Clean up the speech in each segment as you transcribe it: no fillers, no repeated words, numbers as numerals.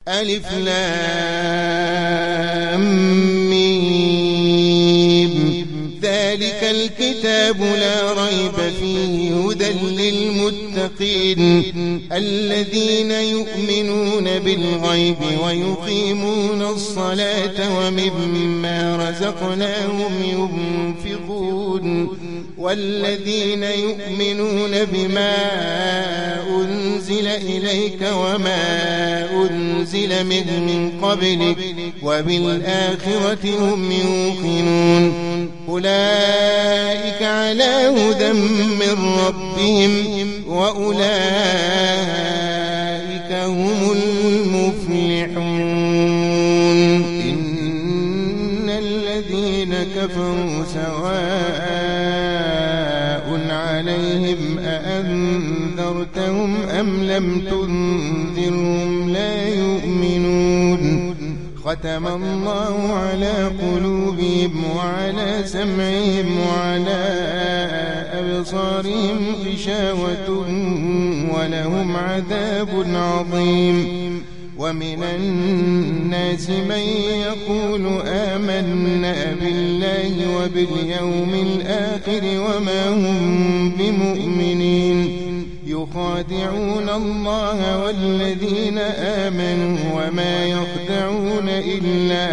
ألف لام ميم ذلك الكتاب لا ريب فيه هدى للمتقين الذين يؤمنون بالغيب ويقيمون الصلاة ومما رزقناهم ينفقون والذين يؤمنون بما أنزل إليك وما أنزل من قبلك وبالآخرة هم يوقنون أولئك على هدى من ربهم وأولئك هم المفلحون إن الذين كفروا سواء عليهم أأنذرتهم أم لم تنذرهم لا يؤمنون ختم الله على قلوبهم وعلى سمعهم وعلى أبصارهم غشاوة ولهم عذاب عظيم ومن الناس من يقول آمنا بالله وباليوم الآخر وما هم بمؤمنين يخادعون الله والذين آمنوا وما يخدعون إلا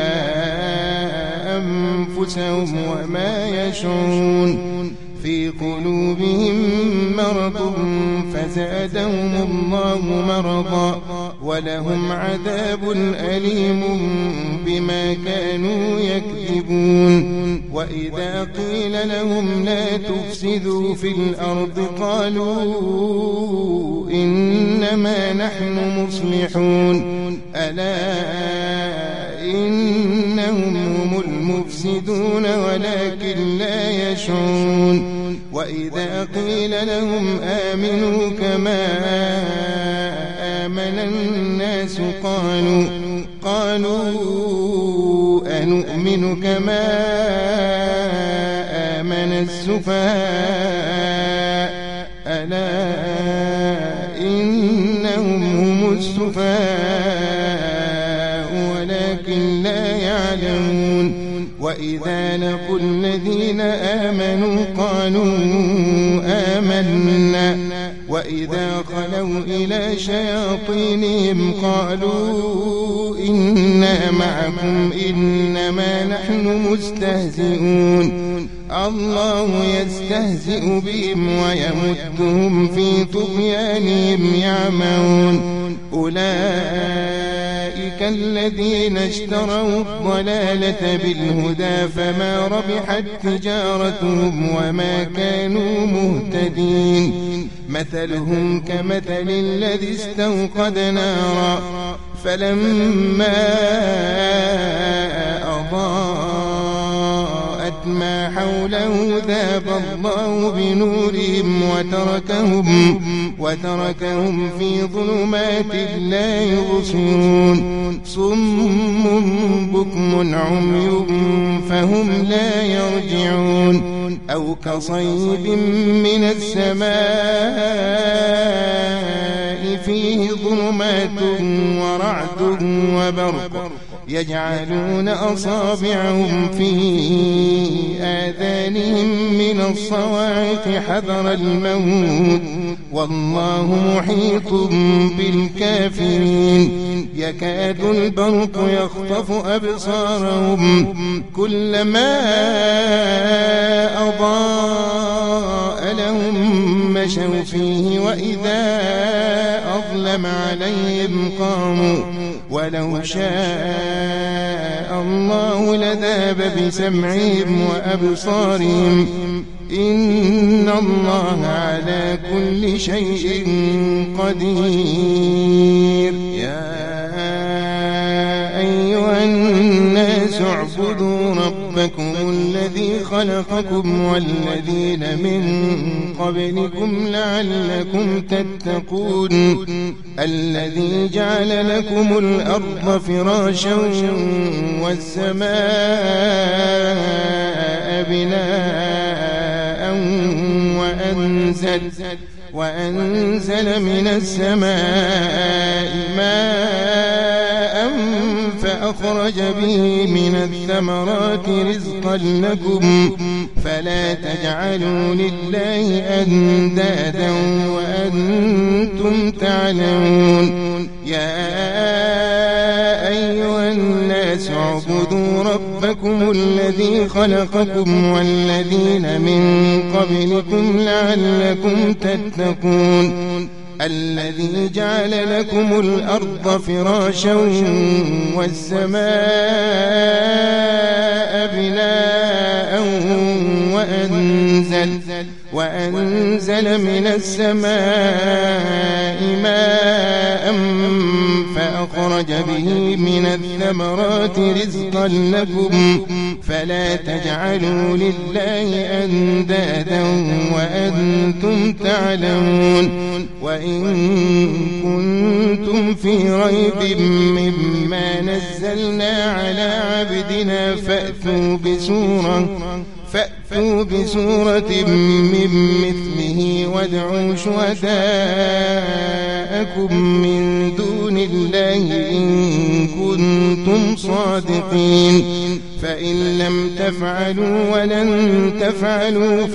أنفسهم وما يشعرون في قلوبهم مرض فزادهم الله مرضا ولهم عذاب أليم بما كانوا يكذبون وإذا قيل لهم لا تفسدوا في الأرض قالوا إنما نحن مصلحون ألا إنهم هم المفسدون ولكن لا يشعرون وإذا قيل لهم آمنوا كما آمن الناس قالوا أنؤمن كما آمن السفهاء ألا إنهم هم السفهاء ولكن لا يعلمون وإذا لقوا الذين آمنوا قالوا آمنا وإذا خلوا إلى شياطينهم قالوا إنا معكم إنما نحن مستهزئون الله يستهزئ بهم ويمدهم في طغيانهم يعمهون أولئك الذين اشتروا الضلالة بالهدى فما ربحت تجارتهم وما كانوا مهتدين مثلهم كمثل الذي استوقد نارا فلما أضاءت ما حوله ذهب الله بنورهم وتركهم في ظلمات لا يبصرون صم بكم عمي فهم لا يرجعون أو كصيب من السماء فيه ظلمات ورعد وبرق يجعلون أصابعهم في آذانهم من الصواعق حذر الموت والله محيط بالكافرين يكاد البرق يخطف أبصارهم كلما أضاء لهم مشوا فيه وإذا أظلم عليهم قاموا ولو شاء الله لذهب بسمعهم وأبصارهم إن الله على كل شيء قدير يا أيها الناس اعبدوا ربكم الذي خلقكم والذين من قبلكم لعلكم تتقون الذي جعل لكم الأرض فراشا والسماء بناء وأنزل من السماء ماء فأخرج به من الثمرات رزقا لكم فلا تجعلوا لله أندادا وأنتم تعلمون. يا أيها الناس اعبدوا ربكم الذي خلقكم والذين من قبلكم لعلكم تتقون. الذي جعل لكم الأرض فراشا والسماء بناء وأنزل من السماء ماء فأخرج به من الثمرات رزقا لكم فلا تجعلوا لله أندادا وأنتم تعلمون. وإن كنتم في ريب مما نزلنا على عبدنا فأتوا بسورة من مثله وادعوا شهداءكم من دون الله إن كنتم صادقين. فإن لم تفعلوا ولن تفعلوا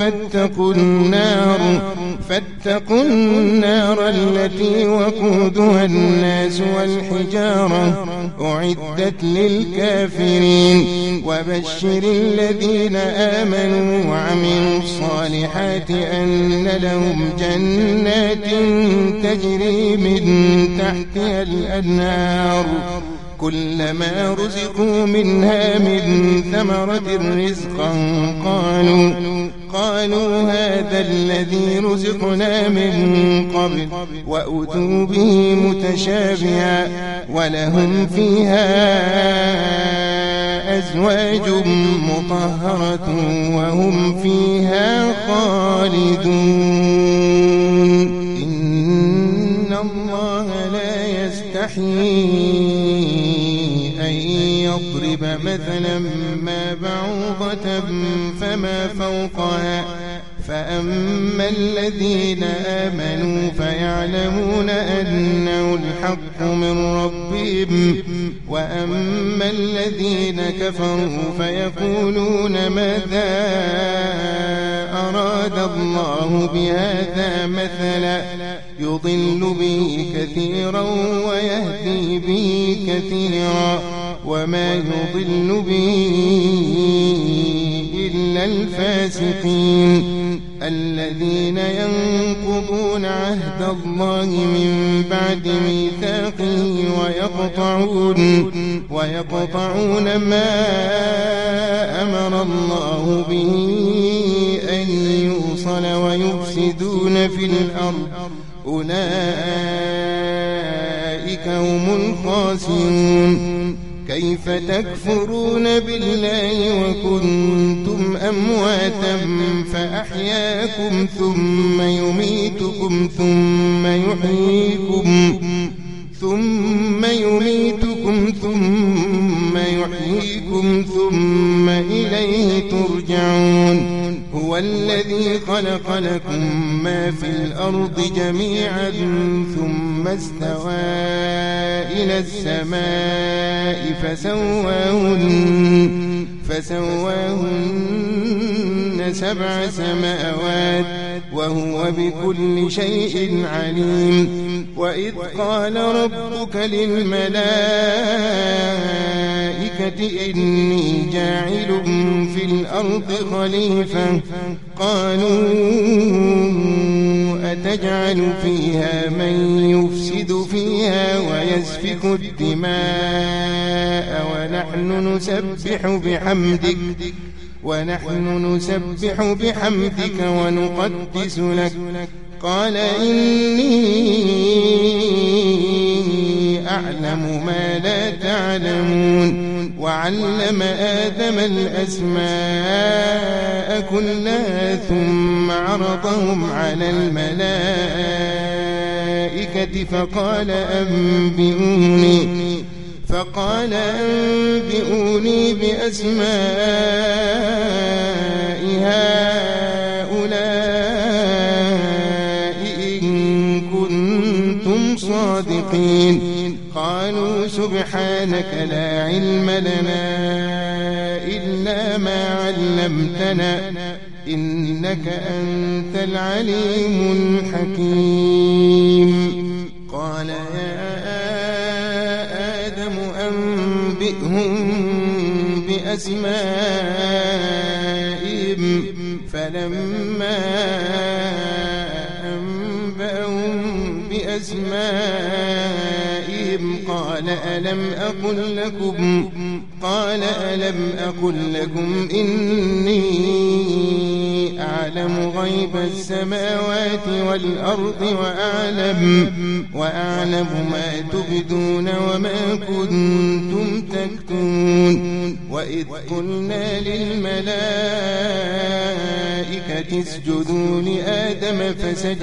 فاتقوا النار التي وقودها الناس والحجارة أعدت للكافرين. وبشر الذين آمنوا وعملوا الصالحات أن لهم جنات تجري من تحتها الأنهار كلما رزقوا منها من ثمرة رزقا قالوا هذا الذي رزقنا من قبل وأتوا به متشابها ولهم فيها أزواج مطهرة وهم فيها خالدون. إن الله لا يستحيي أن يضرب مثلا ما بعوضة فما فوقها فأما الذين آمنوا فيعلمون أنه الحق من ربهم وأما الذين كفروا فيقولون ماذا أراد الله بهذا مثلا يضل به كثيرا ويهدي به كثيرا وما يضل به إلا الفاسقين الذين ينقضون عهد الله من بعد ميثاقه ويقطعون ما أمر الله به أن يوصل ويفسدون في الأرض أولئك هم الخاسرون. كيف تكفرون بالله وكنتم أمواتا فأحياكم ثم يميتكم ثم يحييكم ثم إليه ترجعون. هو الذي خلق لكم ما في الأرض جميعا ثم استوى إلى السماء فسواهن 7 سماوات وهو بكل شيء عليم. وإذ قال ربك للملائكة إني جاعل في الأرض خليفة قالوا أتجعل فيها من يفسد فيها ويسفك الدماء ونحن نسبح بحمدك ونقدس لك قال إني أعلم ما لا تعلمون. وعلم آدم الأسماء كلها ثم عرضهم على الملائكة فقال أنبئوني بأسماء هؤلاء إن كنتم صادقين. قال قالوا سبحانك لا علم لنا إلا ما علمتنا إنك أنت العليم الحكيم. قال يا آدم أنبئهم بأسمائهم فلما أنبأهم بأسمائهم قال ألم أقل لكم إني أعلم غيب السماوات والأرض وأعلم ما تبدون وما كنتم تكتمون. وإذ قلنا للملائكة اسجدوا لآدم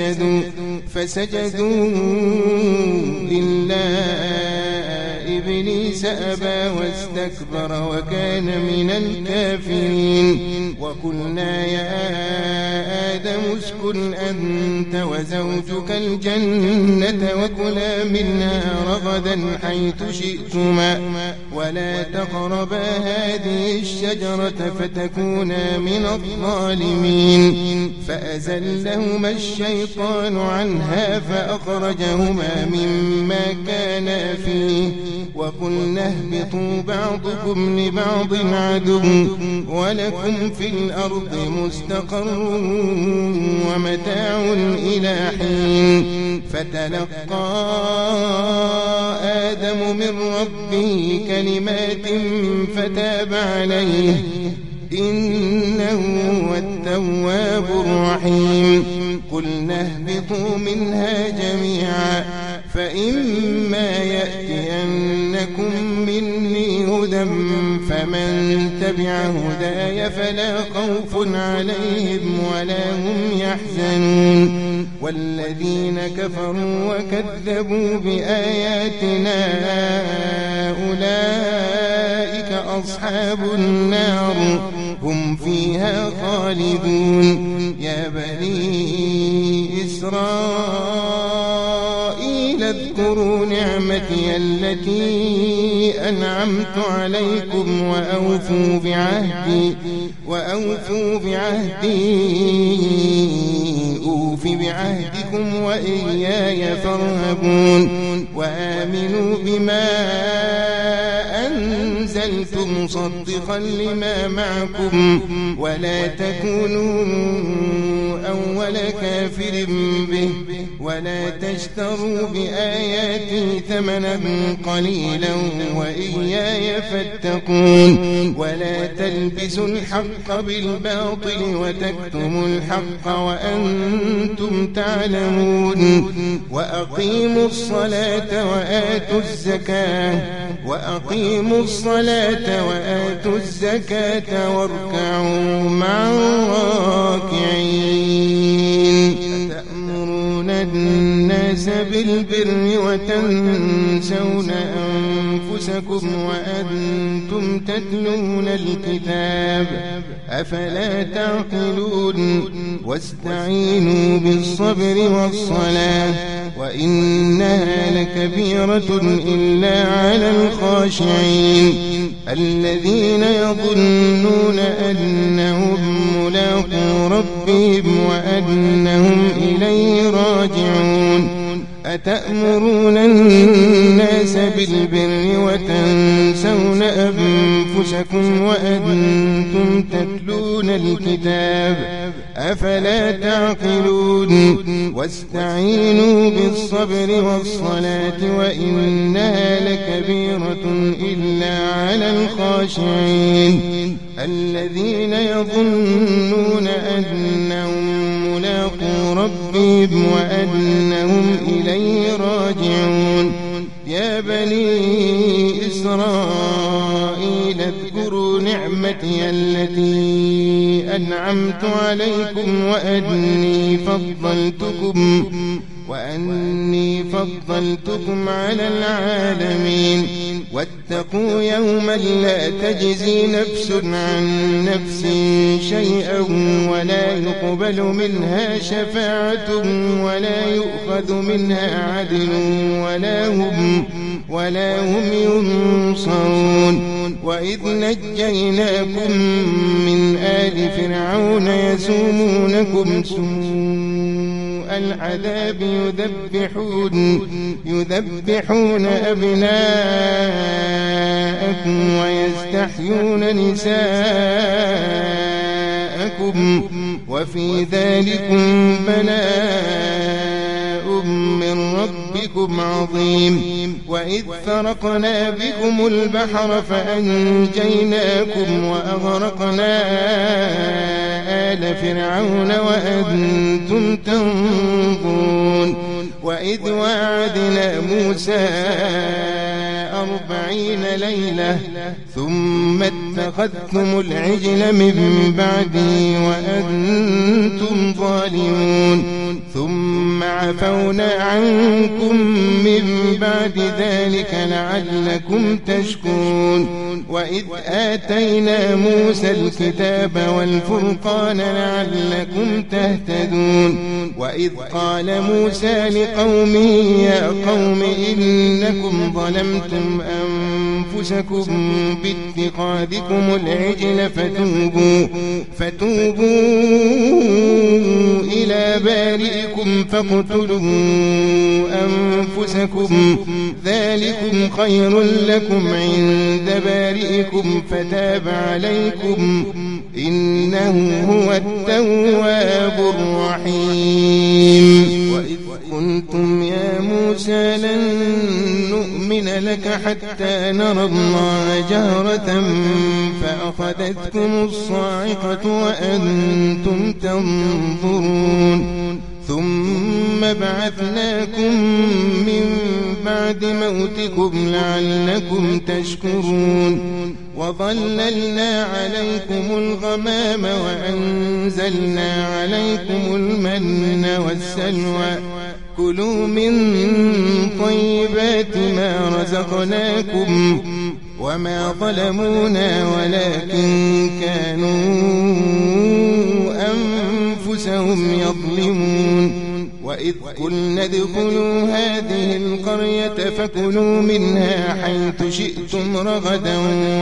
فسجدوا إلا إبليس أبى واستكبر وكان من الكافرين. وقلنا يا آدم اسكن أنت وزوجك الجنة وكلا منها رغدا حيث شئتما ولا تقربا هذه الشجرة فتكونا من الظالمين. فأزلهما الشيطان عنها فأخرجهما مما كانا فيه وقلنا اهبطوا بعضكم لبعض عدو ولكم في الأرض مستقر ومتاع إلى حين. فتلقى آدم من ربه كلمات فتاب عليه إنه هو التواب الرحيم. قلنا اهبطوا منها جميعا فإما يأتينكم مني هدى فمن تبع هداي فلا خوف عليهم ولا هم يحزنون. والذين كفروا وكذبوا بآياتنا أولئك أصحاب النار هم فيها خالدون. يا بني إسرائيل اذكروا نعمتي التي أنعمت عليكم وأوفوا بعهدي أوف بعهدكم وإياي فارهبون. وآمنوا بما أنزلت مصدقا لما معكم ولا تكونوا أول كافر به ولا تشتروا بآياتي ثمنا قليلا وإياي فاتقون. ولا تلبسوا الحق بالباطل وتكتموا الحق وأنتم تعلمون. وأقيموا الصلاة وآتوا الزكاة واركعوا مع الراكعين. أتأمرون الناس بالبر وتنسون أنفسكم وأنتم تتلون الكتاب أفلا تعقلون. واستعينوا بالصبر والصلاة وإنها لكبيرة إلا على الخاشعين الذين يظنون أنهم ملاقو ربهم وأنهم إليه راجعون. أتأمرون الناس بالبر وتنسون أنفسكم وأنتم تتلون الكتاب أفلا تعقلون. واستعينوا بالصبر والصلاة وإنها لكبيرة إلا على الخاشعين الذين يظنون أنهم ملاقو ربهم وأنهم إليه راجعون. يا بني إسرائيل اذكروا نعمتي التي أنعمت عليكم وأني فضلتكم على العالمين. واتقوا يوما لا تجزي نفس عن نفس شيئا ولا يقبل منها شفاعة ولا يؤخذ منها عدل ولا هم ينصرون وإذ نجيناكم من آل فرعون يسومونكم سوء العذاب يذبحون أبناءكم ويستحيون نساءكم وفي ذلكم بلاء من ربكم عظيم وإذ فرقنا بكم البحر فأنجيناكم وأغرقنا آل فرعون وأنتم تنظرون وإذ وعدنا موسى 40 ليلة ثم اتخذتم العجل من بعدي وأنتم ظالمون ثم عفونا عنكم من بعد ذلك لعلكم تشكرون وإذ آتينا موسى الكتاب والفرقان لعلكم تهتدون وإذ قال موسى لقومه يا قوم إنكم ظلمتم أنفسكم باتخاذكم العجل فتوبوا إلى بارئكم فاقتلوا أنفسكم ذلكم خير لكم عند بارئكم فتاب عليكم إنه هو التواب الرحيم وإذ قلتم يا موسى لن نؤمن لك حتى نرى الله جهرة فأخذتكم الصاعقة وأنتم تنظرون ثم بعثناكم من بعد موتكم لعلكم تشكرون وظللنا عليكم الغمام وأنزلنا عليكم المن والسلوى كلوا من طيبات ما رزقناكم وما ظلمونا ولكن كانوا أنفسهم يظلمون وإذ قلنا ادخلوا هذه القرية فكلوا منها حيث شئتم رغدا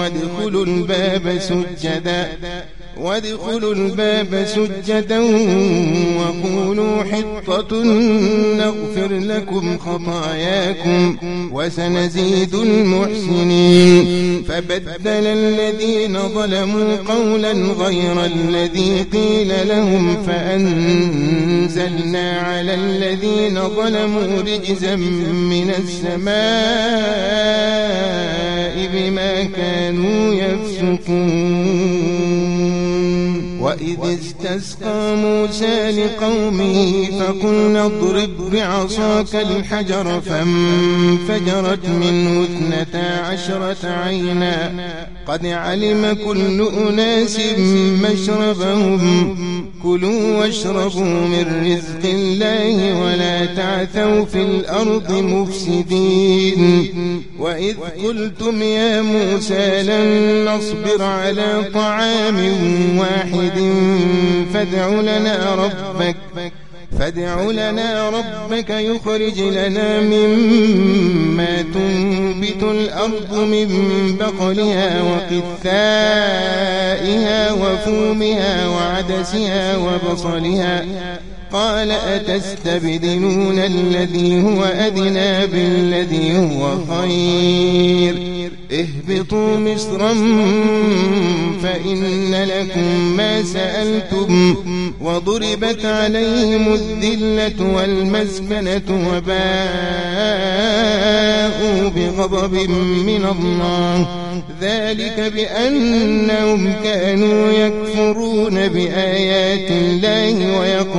وادخلوا الباب سجدا وقولوا حطة نغفر لكم خطاياكم وسنزيد المحسنين فبدل الذين ظلموا قولا غير الذي قيل لهم فأنزلنا على الذين ظلموا رجزا من السماء بما كانوا يفسقون وإذ استسقى موسى لقومه فقلنا اضرب بعصاك الحجر فانفجرت منه 12 عينا قد علم كل أناس مشربهم كلوا واشربوا من رزق الله ولا تعثوا في الأرض مفسدين وإذ قلتم يا موسى لن نصبر على طعام واحد فادع لنا ربك يخرج لنا مما تنبت الأرض من بقلها وقثائها وفومها وعدسها وبصلها قال أتستبدلون الذي هو أدنى بالذي هو خير اهبطوا مصرا فإن لكم ما سألتم وضربت عليهم الذلة والمسكنة وباءوا بغضب من الله ذلك بأنهم كانوا يكفرون بآيات الله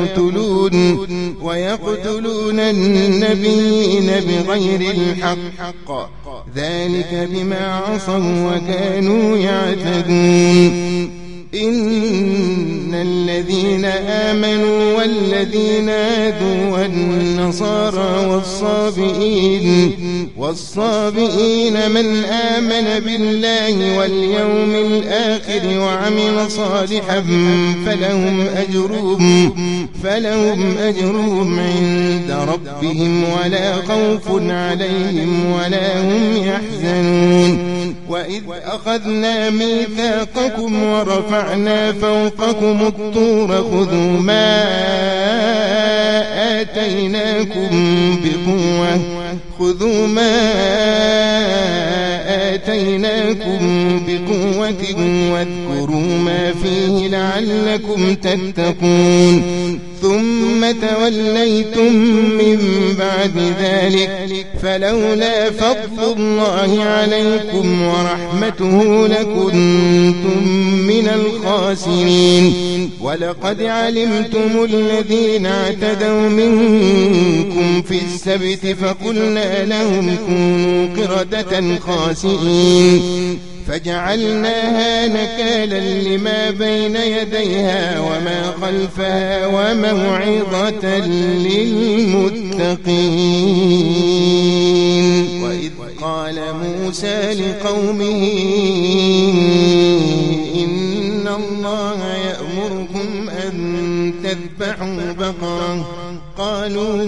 ويقتلون النبيين بغير الحق ذلك بما عصوا وكانوا يعتدون إن إلا الذين آمنوا والذين هادوا والنصارى والصابئين من آمن بالله واليوم الآخر وعمل صالحا فلهم أجرهم عند ربهم ولا خوف عليهم ولا هم يحزنون. وإذ أخذنا ميثاقكم ورفعنا فوقكم الطور خذوا ما آتيناكم بقوة واذكروا ما فيه لعلكم تتقون. ثم توليتم من بعد ذلك فلولا فضل الله عليكم ورحمته لكنتم من الخاسرين. ولقد علمتم الذين اعتدوا منكم في السبت فقلنا لهم كونوا قردة خاسئين فجعلناها نكالا لما بين يديها وما خلفها وموعظة للمتقين. وإذ قال موسى لقومه إن الله يأمركم أن تذبحوا بقرة قالوا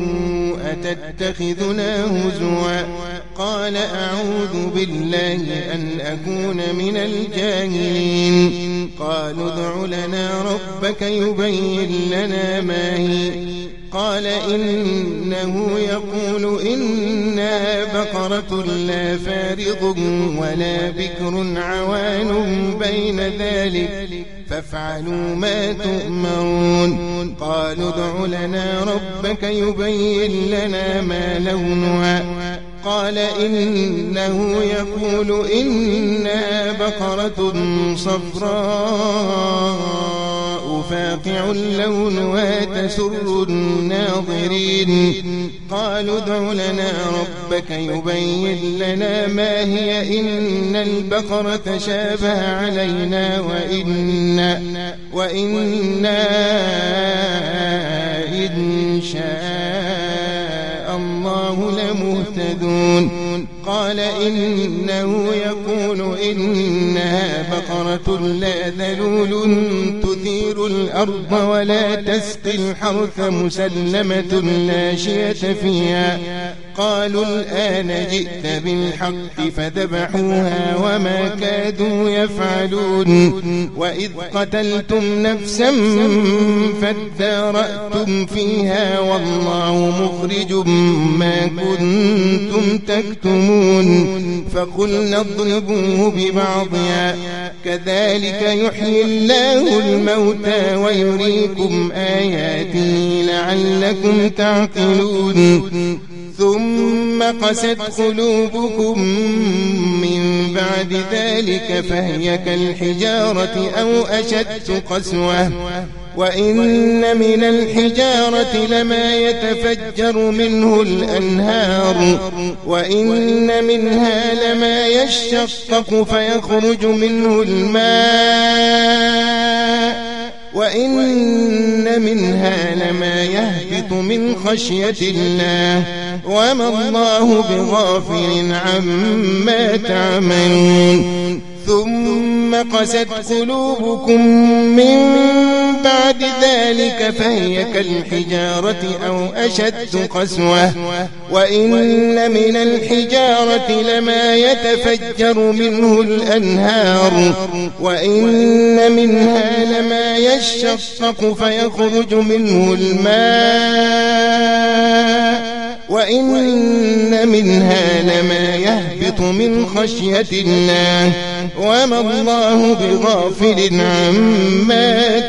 أتتخذنا هزوا قال أعوذ بالله أن أكون من الجاهلين. قالوا ادع لنا ربك يبين لنا ما هي قال إنه يقول إنها بقرة لا فارض ولا بكر عوان بين ذلك فافعلوا ما تؤمرون. قالوا ادع لنا ربك يبين لنا ما لونها قال إنه يقول إنها بقرة صفراء فاقع لونها تسر الناظرين. قالوا ادع لنا ربك يبين لنا ما هي إن البقرة شابه علينا وإنا إن شاء الله لمهتدون. قال إنه يقول إنها بقرة لا ذلول تثير الأرض ولا تسقي الحرث مسلمة لا شية فيها. قالوا الآن جئت بالحق فذبحوها وما كادوا يفعلون. وإذ قتلتم نفسا فادارأتم فيها والله مخرج ما كنتم تكتمون. فقلنا اضربوه ببعضها كذلك يحيي الله الموتى ويريكم آياته لعلكم تعقلون. ثم قست قلوبكم من بعد ذلك فهي كالحجارة أو أشد قسوة وإن من الحجارة لما يتفجر منه الأنهار وإن منها لما يشقق فيخرج منه الماء وإن منها لما يهبط من خشية الله وما الله بغافل عما تعملون. ثم قست قلوبكم من بعد ذلك فهي كالحجارة أو أشد قسوة وإن من الحجارة لما يتفجر منه الأنهار وإن منها لما يشقق فيخرج منه الماء وإن منها لما يهبط من خشية الله وما الله بغافل عما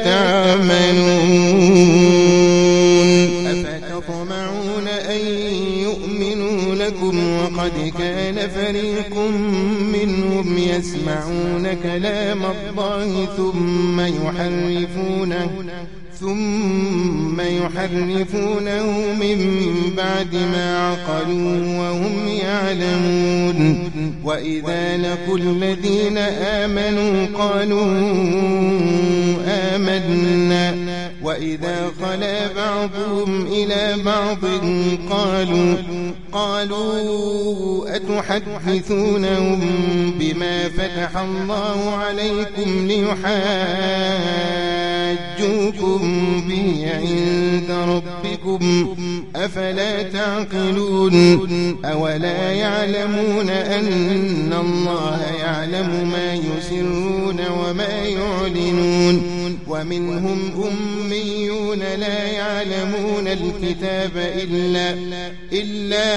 تعملون. أفتطمعون أن يؤمنوا لكم وقد كان فريق منهم يسمعون كلام الله ثم يحرفونه من بعد ما عقلوا وهم يعلمون. وإذا لقوا الذين آمنوا قالوا آمنا وإذا خلا بعضهم إلى بعض قالوا أتحدثونهم بما فتح الله عليكم ليحاجوكم به عند ربكم أفلا تعقلون. أولا يعلمون أن الله يعلم ما يسرون وما يعلنون. ومنهم أميون لا يعلمون الكتاب إلا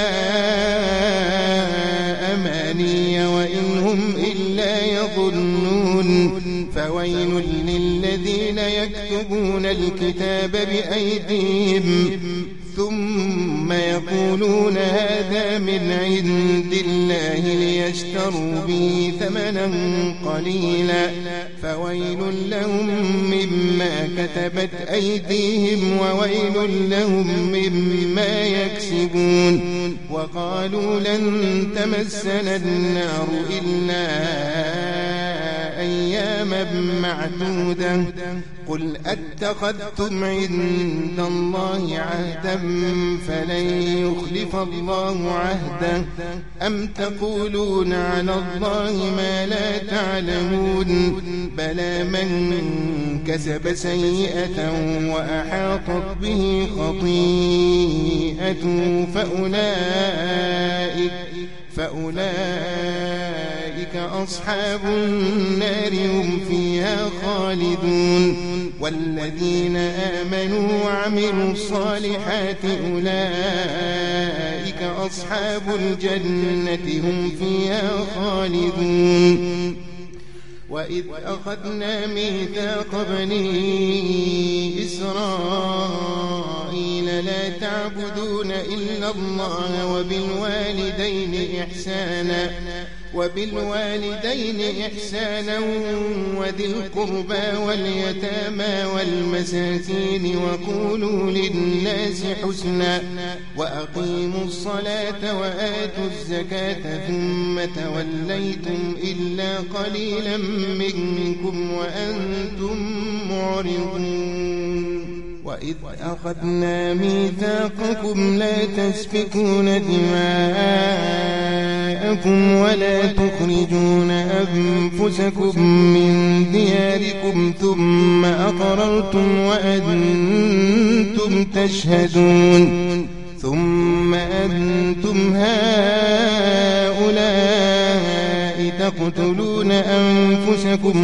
أماني وإن هم إلا يظنون. فويل للذين يكتبون الكتاب بأيديهم ثم يقولون هذا من عند الله ليشتروا به ثمنا قليلا فويل لهم مما كتبت أيديهم وويل لهم مما يكسبون. وقالوا لن تمسنا النار إلا أياما معدودة قل أتخذتم عند الله عهدا فلن يخلف الله عهده أم تقولون على الله ما لا تعلمون. بلى من كسب سيئة وأحاطت به خطيئته فأولئك أصحاب النار هم فيها خالدون. والذين آمنوا وعملوا الصالحات أولئك أصحاب الجنة هم فيها خالدون. وإذ أخذنا ميثاق بني إسرائيل لا تعبدون إلا الله وبالوالدين إحسانا وذي القربى واليتامى والمساكين وقولوا للناس حسنا وأقيموا الصلاة وآتوا الزكاة ثم توليتم إلا قليلا منكم وأنتم معرضون. وإذ أخذنا ميثاقكم لا تسفكون دماءكم ولا تخرجون أنفسكم من دياركم ثم أقررتم وأنتم تشهدون. ثم أنتم هؤلاء تقتلون أنفسكم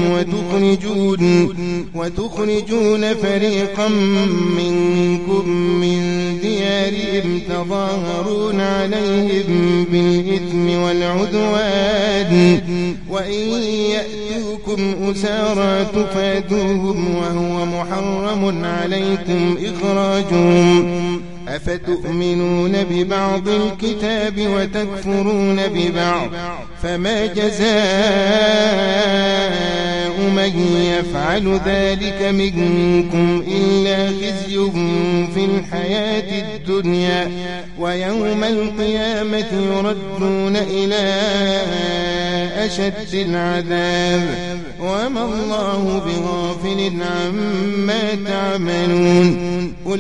وتخرجون فريقا منكم من ديارهم تظاهرون عليهم بالإثم والعدوان وإن يأتوكم أسارى تفادوهم وهو محرم عليكم إخراجهم. أفتؤمنون ببعض الكتاب وتكفرون ببعض فما جزاء من يفعل ذلك منكم إلا خزي في الحياة الدنيا ويوم القيامة يردون إلى أشد العذاب وما الله بغافل عما تعملون.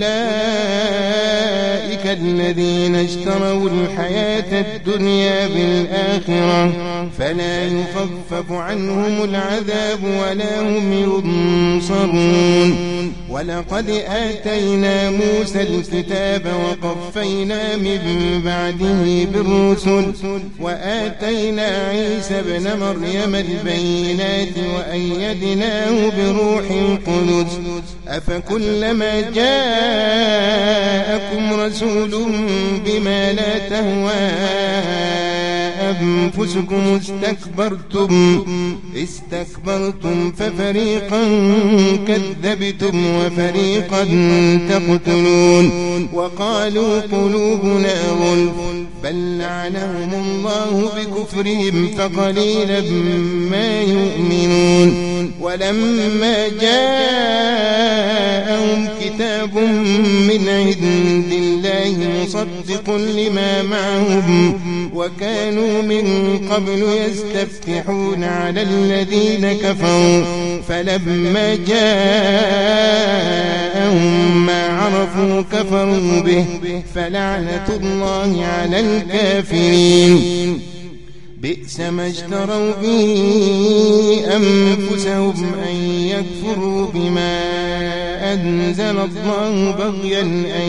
أولئك الذين اشتروا الحياة الدنيا بالآخرة فلا يخفف عنهم العذاب ولا هم ينصرون. ولقد آتينا موسى الكتاب وقفينا من بعده بالرسل وآتينا عيسى ابن مريم البينات وأيدناه بروح القدس أفكلما جاءكم رسول بما لا تهوى أنفسكم استكبرتم ففريقا كذبتم وفريقا تقتلون. وقالوا قلوبنا غلف بل لعنهم الله بكفرهم فقليلا ما يؤمنون ولما جاءهم كتاب من عند الله مصدق لما معهم وكانوا من قبل يستفتحون على الذين كفروا فلما جاءهم ما عرفوا كفروا به فلعنة الله على الكافرين بئس ما اشتروا به أنفسهم أن يكفروا بما أنزل الله بغيا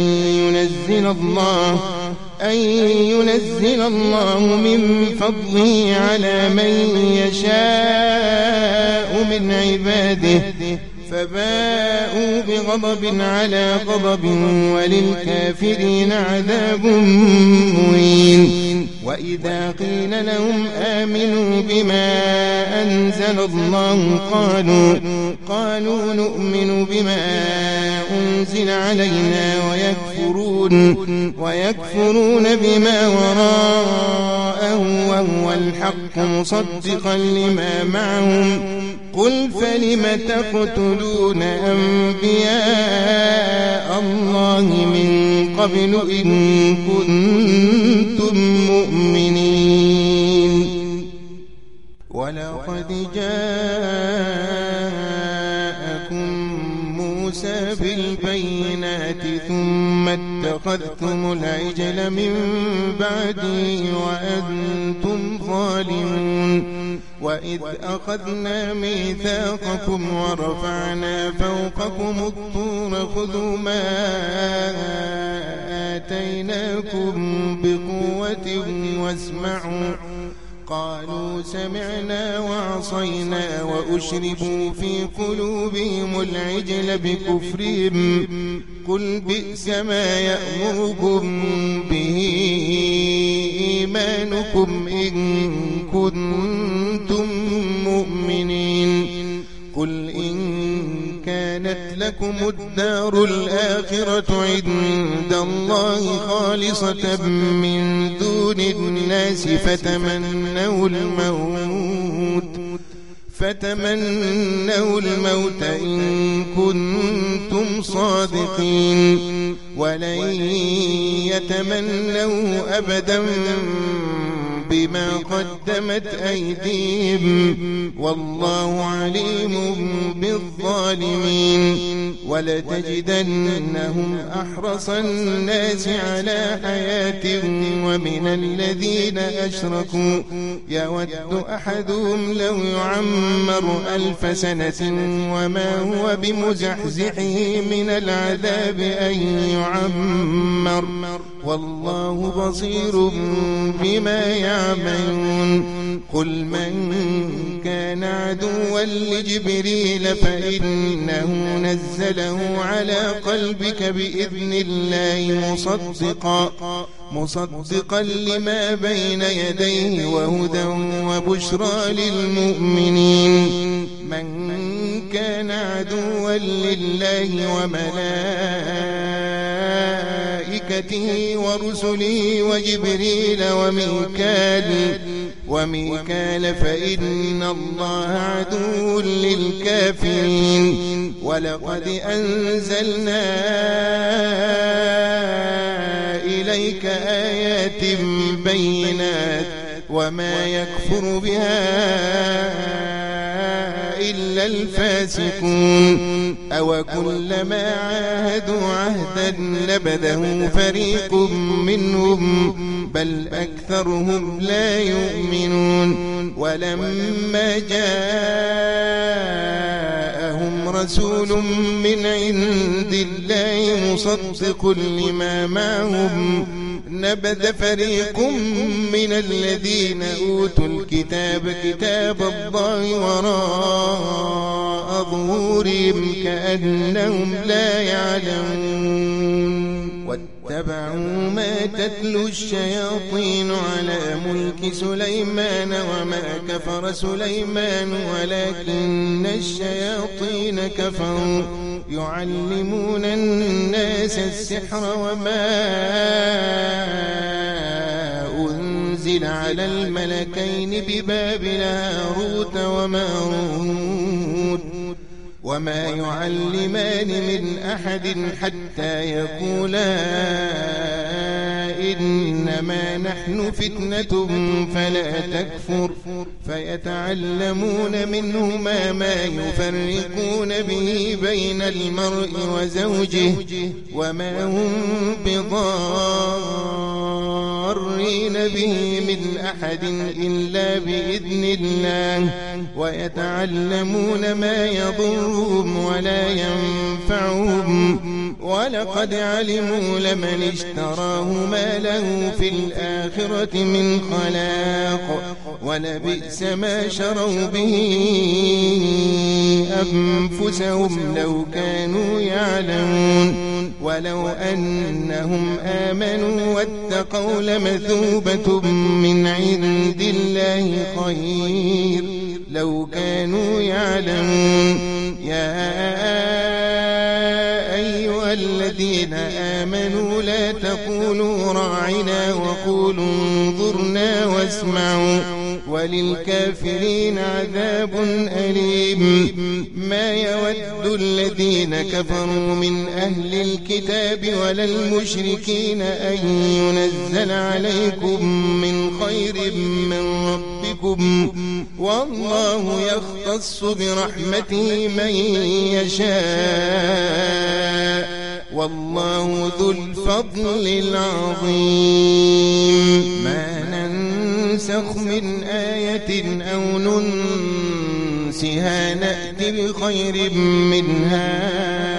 أن ينزل الله من فضله على من يشاء من عباده فباءوا بغضب على غضب وللكافرين عذاب مهين وإذا قيل لهم آمنوا بما أنزل الله قالوا نؤمن بما أنزل علينا ويكفرون بما وراءه وهو الحق مصدقا لما معهم قل فلم تقتلون أنبياء الله من قبل إن كنتم مؤمنين ولقد جاءكم موسى بالبينات ثم اتخذتم العجل من بعده وأنتم ظالمون وإذ أخذنا ميثاقكم ورفعنا فوقكم الطور خذوا ما آتيناكم بقوة واسمعوا قالوا سمعنا وعصينا وأشربوا في قلوبهم العجل بكفرهم قل بئس ما يأمركم به إيمانكم إن كنتم مؤمنين قل إن كانت لكم الدار الآخرة عند الله خالصة من دون الناس فتمنوا الموت إن كنتم صادقين ولن يتمنوا أبدا بما قدمت أيديهم والله عليم بالظالمين ولتجدنهم أحرص الناس على حياة ومن الذين أشركوا يود أحدهم لو يعمر 1000 سنة وما هو بمزحزحه من العذاب أن يعمر والله بصير بما يعملون قل من كان عدوا لجبريل فإنه نزله على قلبك بإذن الله مصدقا لما بين يديه وهدى وبشرى للمؤمنين من كان عدوا لله وملائكته ورسله وجبريل وميكال فإن الله عدو للكافرين ولقد أنزلنا إليك آيات بينات وما يكفر بها إلا الفاسقون أو كلما عاهدوا عهدا نبذه فريق منهم بل أكثرهم لا يؤمنون ولما جاءهم رسول من عند الله مصدق لما معهم نبذ فريق من الذين أوتوا الكتاب كتاب الله وراء ظهورهم كأنهم لا يعلمون واتبعوا ما تتلو الشياطين على ملك سليمان وما كفر سليمان ولكن الشياطين كفروا يعلمون الناس السحر وما أنزل على الملكين ببابل هاروت وماروت وما يعلمان من أحد حتى يقولا إنما نحن فتنة فلا تكفر فيتعلمون منهما ما يفرقون به بين المرء وزوجه وما هم بضارين به من أحد إلا بإذن الله ويتعلمون ما يضرهم ولا ينفعهم ولقد علموا لمن اشتراه ما له في الآخرة من خلاق ولبئس ما شروا به أنفسهم لو كانوا يعلمون ولو أنهم آمنوا واتقوا لمثوبة من عند الله خير لو كانوا يعلمون يا أيها الذين آمنوا لا تقولوا راعنا وقولوا انظرنا واسمعوا وللكافرين عذاب أليم ما يود الذين كفروا من أهل الكتاب ولا المشركين أن ينزل عليكم من خير من ربكم والله يختص برحمته من يشاء والله ذو الفضل العظيم ما ننسخ من آية أو ننسها نأتي بخير منها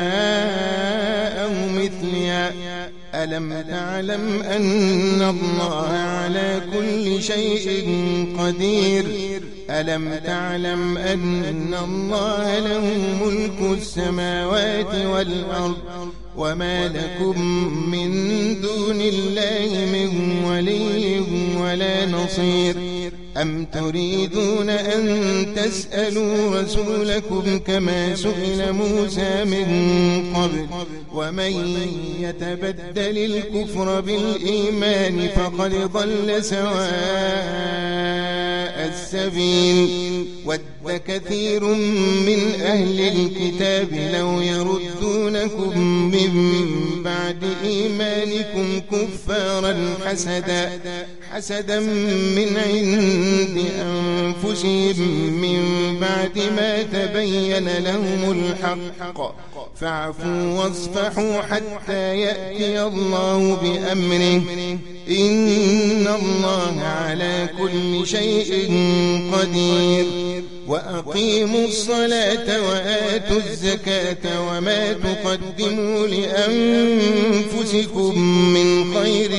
أو مثلها ألم تعلم أن الله على كل شيء قدير ألم تعلم أن الله له ملك السماوات والأرض وما لكم من دون الله من ولي ولا نصير أم تريدون أن تسألوا رسولكم كما سئل موسى من قبل ومن يتبدل الكفر بالإيمان فقد ضل سواء السبيل ود كثير من أهل الكتاب لو يردونكم من بعد إيمانكم كفارا حسدا من عند أنفسهم من بعد ما تبين لهم الحق فاعفوا واصفحوا حتى يأتي الله بأمره إن الله على كل شيء قدير وأقيموا الصلاة وآتوا الزكاة وما تقدموا لأنفسكم من خير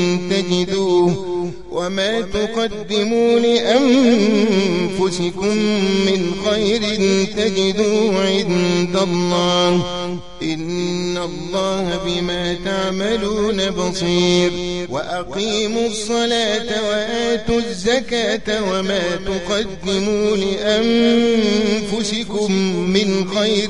تجدوه عند الله إن الله بما تعملون بصير وأقيموا الصلاة وآتوا الزكاة وما تقدموا لأنفسكم من خير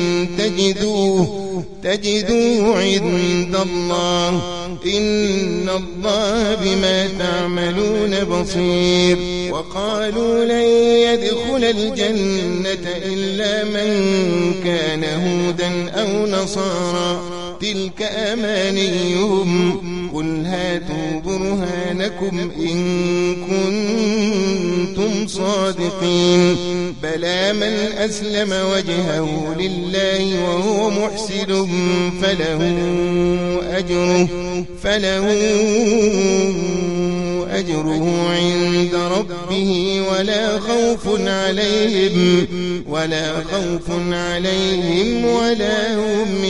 تجدوه عند الله إن الله بما تعملون بصير وقالوا لن يدخل الجنة إلا من كان هودا أو نصارى تلك أمانيهم قل هاتوا برهانكم إن كنتم صادقين بلى من أسلم وجهه لله وهو محسن فله أجره عند ربه ولا خوف عليهم ولا هم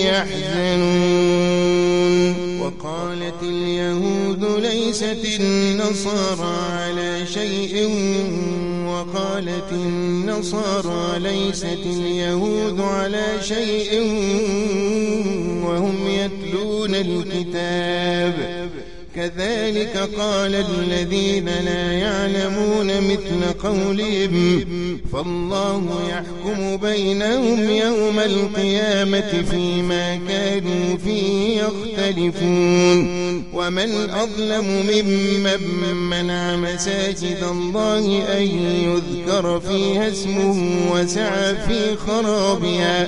يحزنون وقالت اليهود ليست النصارى على شيء وقالت النصارى ليست اليهود على شيء وهم يتلون الكتاب كذلك قال الذين لا يعلمون مثل قولهم فالله يحكم بينهم يوم القيامة فيما كانوا فيه يختلفون ومن أظلم ممن منع مساجد الله أن يذكر فيها اسمه وسعى في خرابها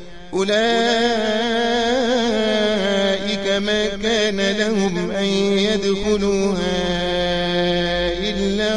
أولئك ما كان لهم أن يدخلوها إلا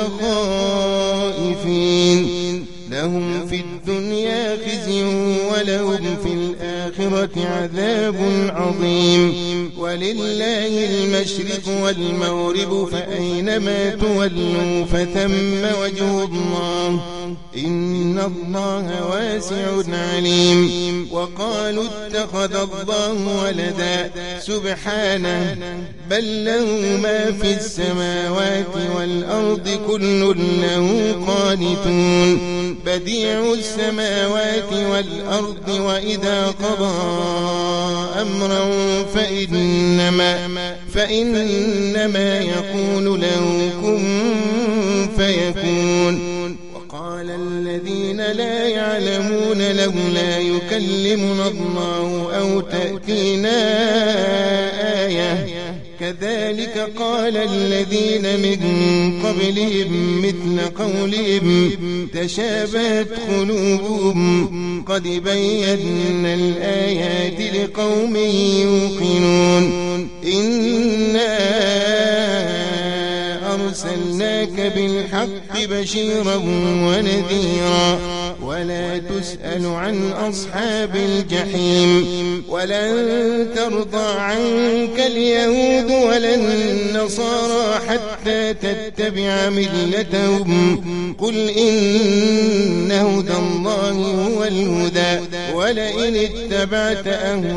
خائفين لهم في الدنيا خزي ولهم في الآخرة عذاب عظيم ولله المشرق والمغرب فأينما تولوا فثم وجه الله إن الله واسع عليم وقالوا اتخذ الله ولدا سبحانه بل له ما في السماوات والأرض كل له قانتون بديع السماوات والأرض وإذا قضى أمرا فإنما يقول له كن فيكون وقال الذين لا يعلمون لولا يكلمنا الله أو تأتينا آية كذلك قال الذين من قبلهم مثل قولهم تشابهت قلوبهم قد بينا الآيات لقوم يوقنون إنا أرسلناك بالحق بشيرا ونذيرا ولا تسأل عن أصحاب الجحيم ولن ترضى عنك اليهود ولا النصارى حتى تتبع ملتهم قل إن هدى الله هو الهدى ولئن اتبعت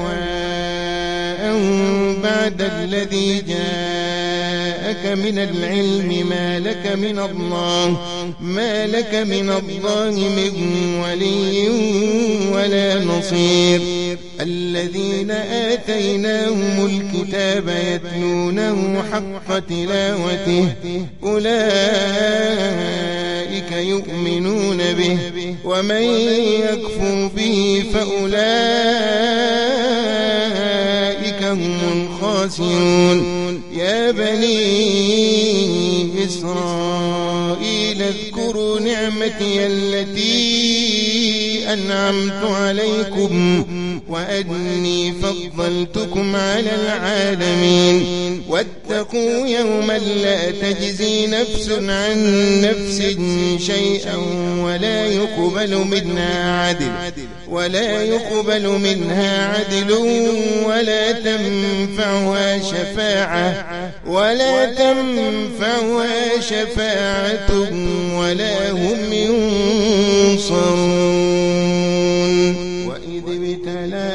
أهواءهم بعد الذي جاءك من العلم ما لك من الله من ولي ولا نصير الذين آتيناهم الكتاب يتلونه حق تلاوته أولئك يؤمنون به ومن يكفر به فأولئك هم الخاسرون يا بني إسرائيل اذكروا نعمتي التي أنعمت عليكم وأني فضلتكم على العالمين واتقوا يوما لا تجزي نفس عن نفس شيئا ولا يقبل منها عدل ولا تنفعها شفاعة ولا هم ينصرون وإذ ابتلى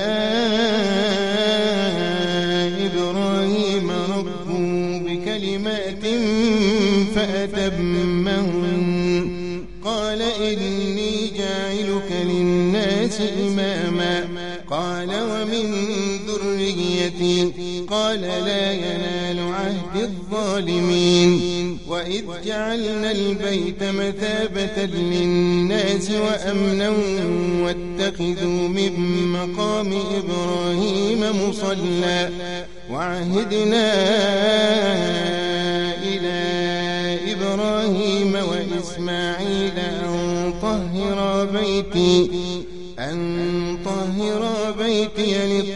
إبراهيم ربه بكلمات فأتمهن قال إني جاعلك للناس إماما قال ومن ذريتي قال لا ينال عهد الظالمين وإذ جعلنا البيت مثابة للناس وأمنا واتخذوا من مقام إبراهيم مصلى وعهدنا إلى إبراهيم وإسماعيل أن طهر بيتي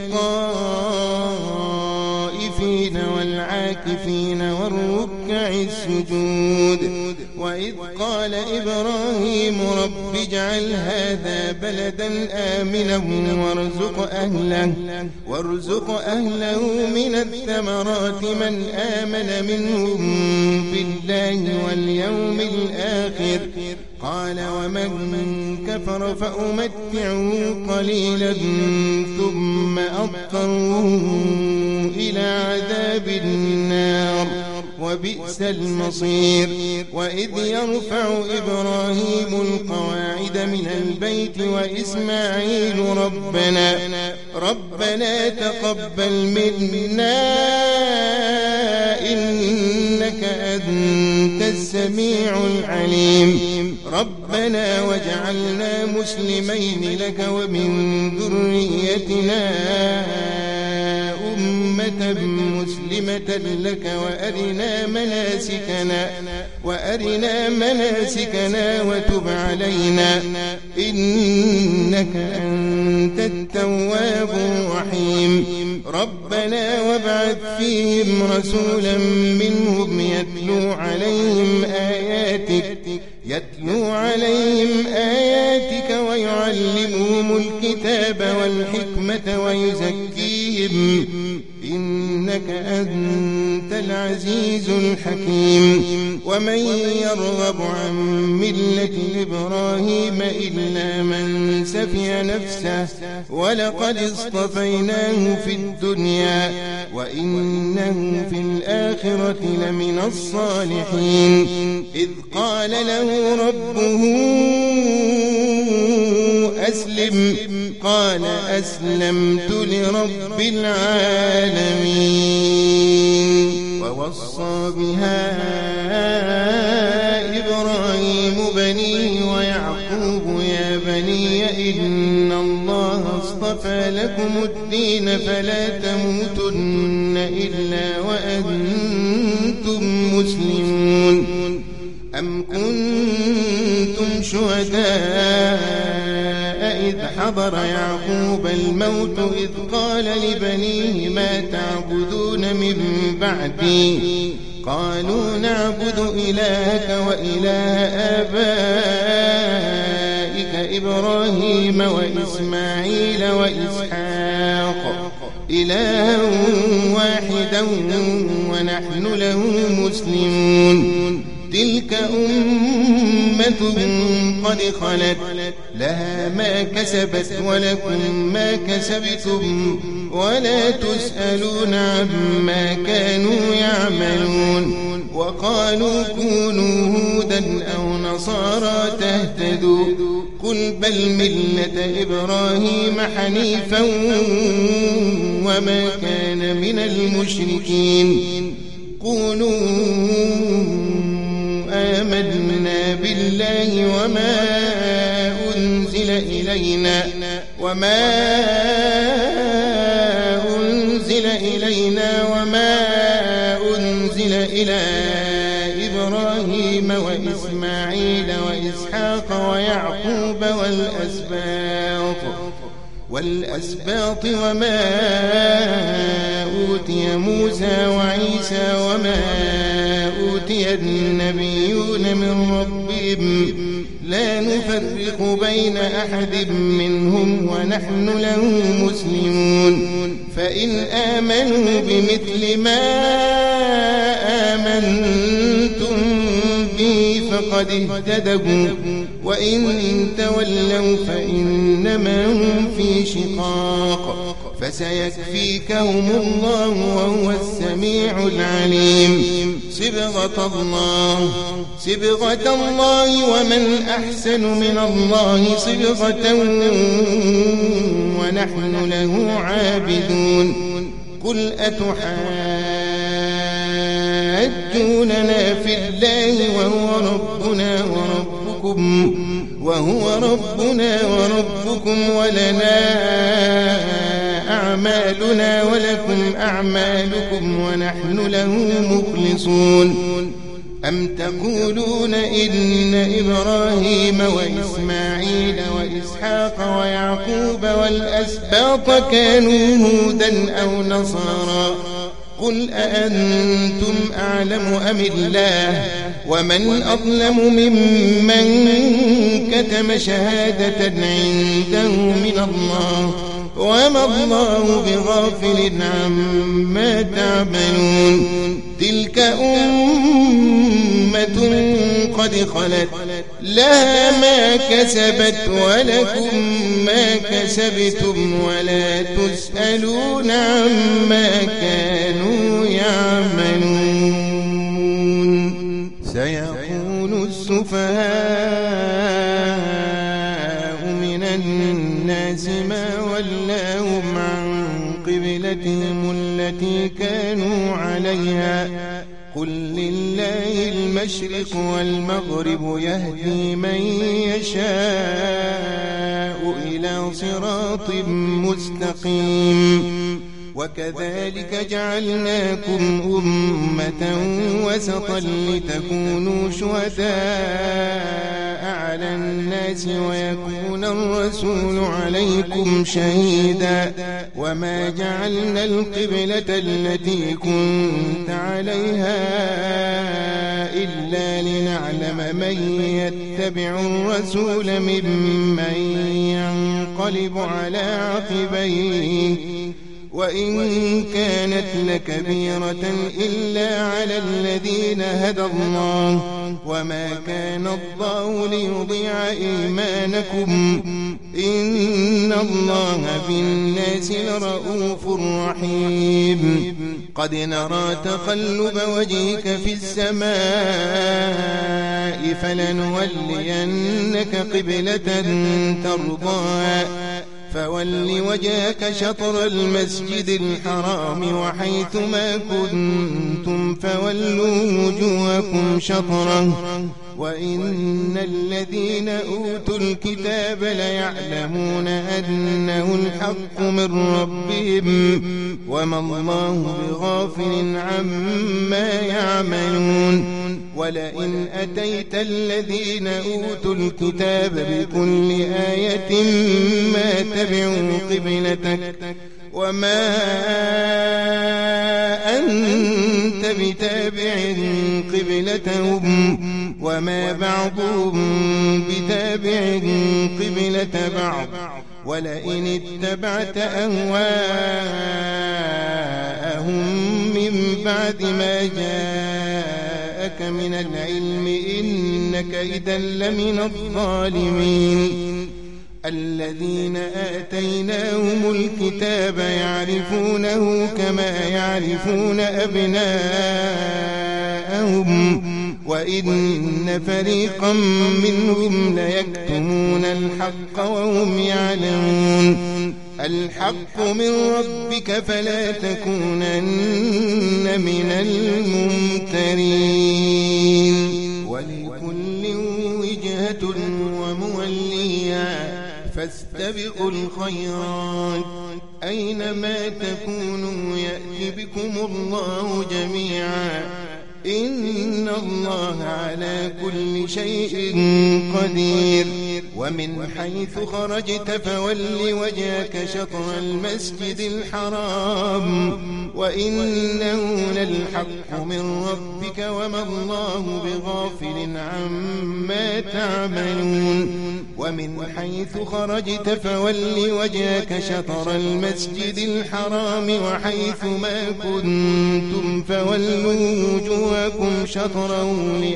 للطائفين والعاكفين والركع السجود وإذ قال إبراهيم رب اجعل هذا بلدا آمنا وارزق أهله من الثمرات من آمن منهم بالله واليوم الآخر قال ومن كفر فأمتعه قليلا ثم أضطره إلى عذاب النار وبئس المصير. وإذ يرفع إبراهيم القواعد من البيت وإسماعيل ربنا تقبل منا إنك أنت السميع العليم. ربنا واجعلنا مسلمين لك ومن ذريتنا أمة مسلمة لك وأرنا مناسكنا وتب علينا إنك أنت التواب الرحيم. ربنا وابعث فيهم رسولا منهم يتلو عليهم آياتك ويعلمهم الكتاب والحكمة ويزكيهم إنك أنت العزيز الحكيم. ومن يرغب عن ملة إبراهيم إلا من سفه نفسه ولقد اصطفيناه في الدنيا وإنه في الآخرة لمن الصالحين. إذ قال له ربه أسلم قال أسلمت لرب العالمين. ووصى بها إبراهيم بنيه ويعقوب يا بني إن الله اصطفى لكم الدين فلا تموتن إلا وأنتم مسلمون. أم كنتم شهداء إذ حضر يعقوب الموت إذ قال لبنيه ما تعبدون من بعدي قالوا نعبد إلهك وإله آبائك إبراهيم وإسماعيل وإسحاق إلها واحدا ونحن له مسلمون. تلك أمة قد خلت لها ما كسبت ولكم ما كسبتم ولا تسألون عما كانوا يعملون. وقالوا كونوا هودا أو نصارى تهتدوا قل بل ملة إبراهيم حنيفا وما كان من المشركين. قولوا آمنا بالله وما أنزل إلينا وما أنزل إلى إبراهيم وإسماعيل وإسحاق ويعقوب والأسباط وما أوتي موسى وعيسى وما أوتي النبيون من ربهم لا نفرق بين أحد منهم ونحن له مسلمون. فإن آمنوا بمثل ما آمنتم به فقد اهتدوا وإن تولوا فإنما هم في شقاق فسيكفيكهم الله وهو السميع العليم. صبغة الله ومن أحسن من الله صبغة ونحن له عابدون. قل أتحاجوننا في الله وهو ربنا وربكم ولنا أعمالنا ولكم أعمالكم ونحن له مخلصون. أم تقولون إن إبراهيم وإسماعيل وإسحاق ويعقوب والأسباط كانوا هودا أو نصارى قل أأنتم أعلم أم الله ومن أظلم ممن كتم شهادة عنده من الله وما الله بغافل عما تعملون. تلك أمة قد خلت لها ما كسبت ولكم ما كسبتم ولا تسألون عما كانوا يعملون. السفهاء من الناس ما ولاهم عن قبلتهم التي كانوا عليها قل لله المشرق والمغرب يهدي من يشاء إلى صراط مستقيم وكذلك جعلناكم أمة وسطا لتكونوا شهداء على الناس ويكون الرسول عليكم شهيدا وما جعلنا القبلة التي كنت عليها إلا لنعلم من يتبع الرسول ممن ينقلب على عقبيه وإن كانت لكبيرة إلا على الذين هدى الله وما كان الله ليضيع إيمانكم إن الله بالناس لرؤوف رحيم قد نرى تقلب وجهك في السماء فلنولينك قبلة ترضاها فول وجهك شطر المسجد الحرام وحيثما كنتم فولوا وجوهكم شطره وإن الذين أوتوا الكتاب ليعلمون أنه الحق من ربهم وما الله بغافل عما يعملون ولئن أتيت الذين أوتوا الكتاب بكل آية ما تبعوا قبلتك وما أنت بتابع قبلتهم وما بعضهم بتابع قبلة بعض ولئن اتبعت أهواءهم من بعد ما جاءك من العلم إنك إذا لمن الظالمين الذين آتيناهم الكتاب يعرفونه كما يعرفون أبناءهم وإن فريقا منهم ليكتمون الحق وهم يعلمون الحق من ربك فلا تكونن من الممترين ولكل وجهة وموليها فاستبقوا الخيرات أينما تكونوا يأتي بكم الله جميعا إن الله على كل شيء قدير ومن حيث خرجت فول وجهك شطر المسجد الحرام وإنه للحق من ربك وما الله بغافل عما تعملون ومن حيث خرجت فول وجهك شطر المسجد الحرام وحيث ما كنتم فولوا وجوهكم شطره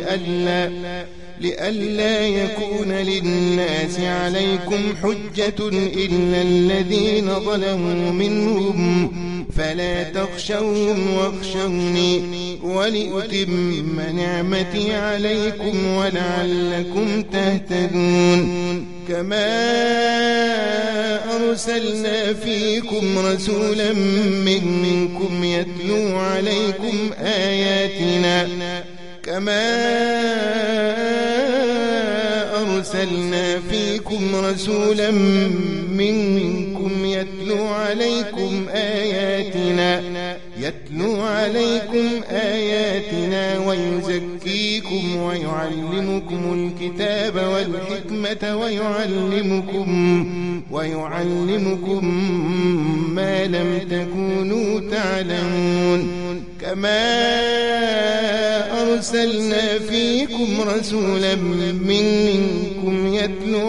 لئلا يكون للناس عليكم حجة إلا الذين ظلموا منهم فلا تخشوهم واخشوني ولأتم نعمتي عليكم ولعلكم تهتدون كما أرسلنا فيكم رسولا منكم يتلو عليكم آياتنا أرسلنا فيكم رسولا منكم يتلو عليكم آياتنا ويزكيكم ويعلمكم الكتاب والحكمة ويعلمكم ما لم تكونوا تعلمون كما أرسلنا فيكم رسولا منكم يتلو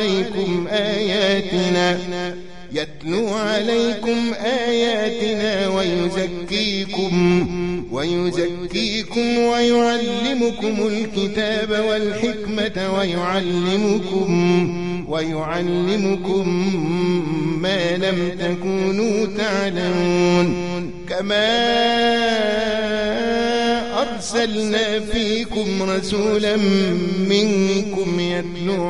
عليكم آياتنا ويزكيكم ويعلمكم الكتاب والحكمة ويعلمكم ما لم تكونوا تعلمون كما أرسلنا فيكم رسولا منكم يتلو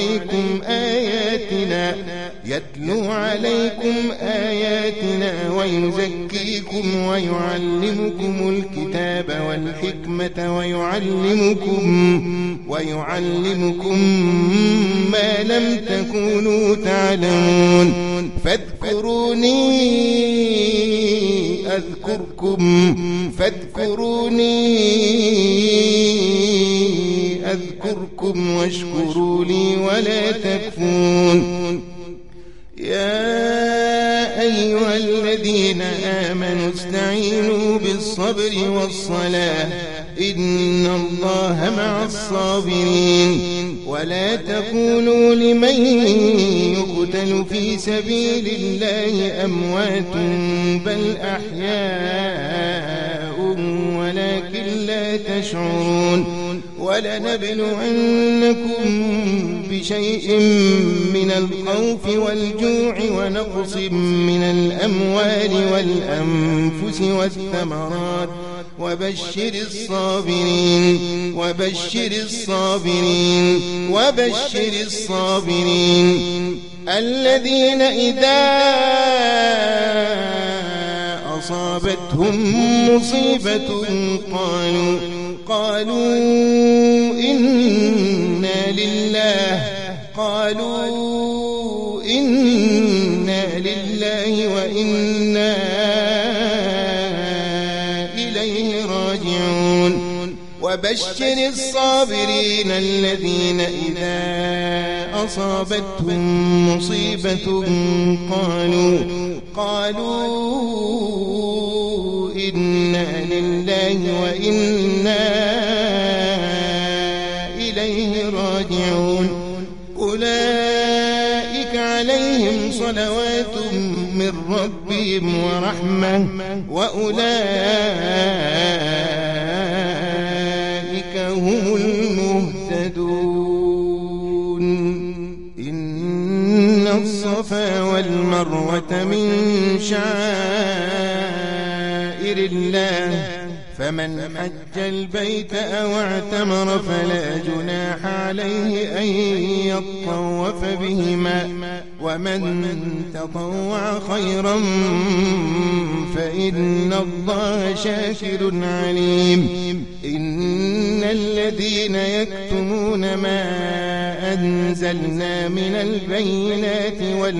عليكم آياتنا ويزكيكم ويعلمكم الكتاب والحكمة ويعلمكم ما لم تكونوا تعلمون فاذكروني أذكركم واشكروا لي ولا تكفرون. يا أيها الذين آمنوا استعينوا بالصبر والصلاة إن الله مع الصابرين ولا تقولوا لمن يقتل في سبيل الله أموات بل أحياء ولكن لا تشعرون. ولنبلونكم بشيء من الخوف والجوع ونقص من الأموال والأنفس والثمرات وبشر الصابرين الذين إذا أصابتهم مصيبة قالوا إنا لله وإنا إليه راجعون. وبشر الصابرين الذين إذا أصابتهم مصيبة قالوا إنا لله وإنا إليه راجعون. أولئك عليهم صلوات من ربهم ورحمة وأولئك هم المهتدون. إن الصفا والمروة من شعائر الله فمن حج البيت أو اعتمر فلا جناح عليه أن يطوف بهما ومن تطوع خيرا فإن الله شاكر عليم. إن الذين يكتمون ما أنزلنا من البينات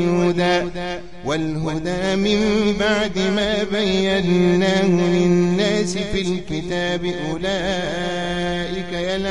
والهدى من بعد ما بيناه للناس في الكتاب أولئك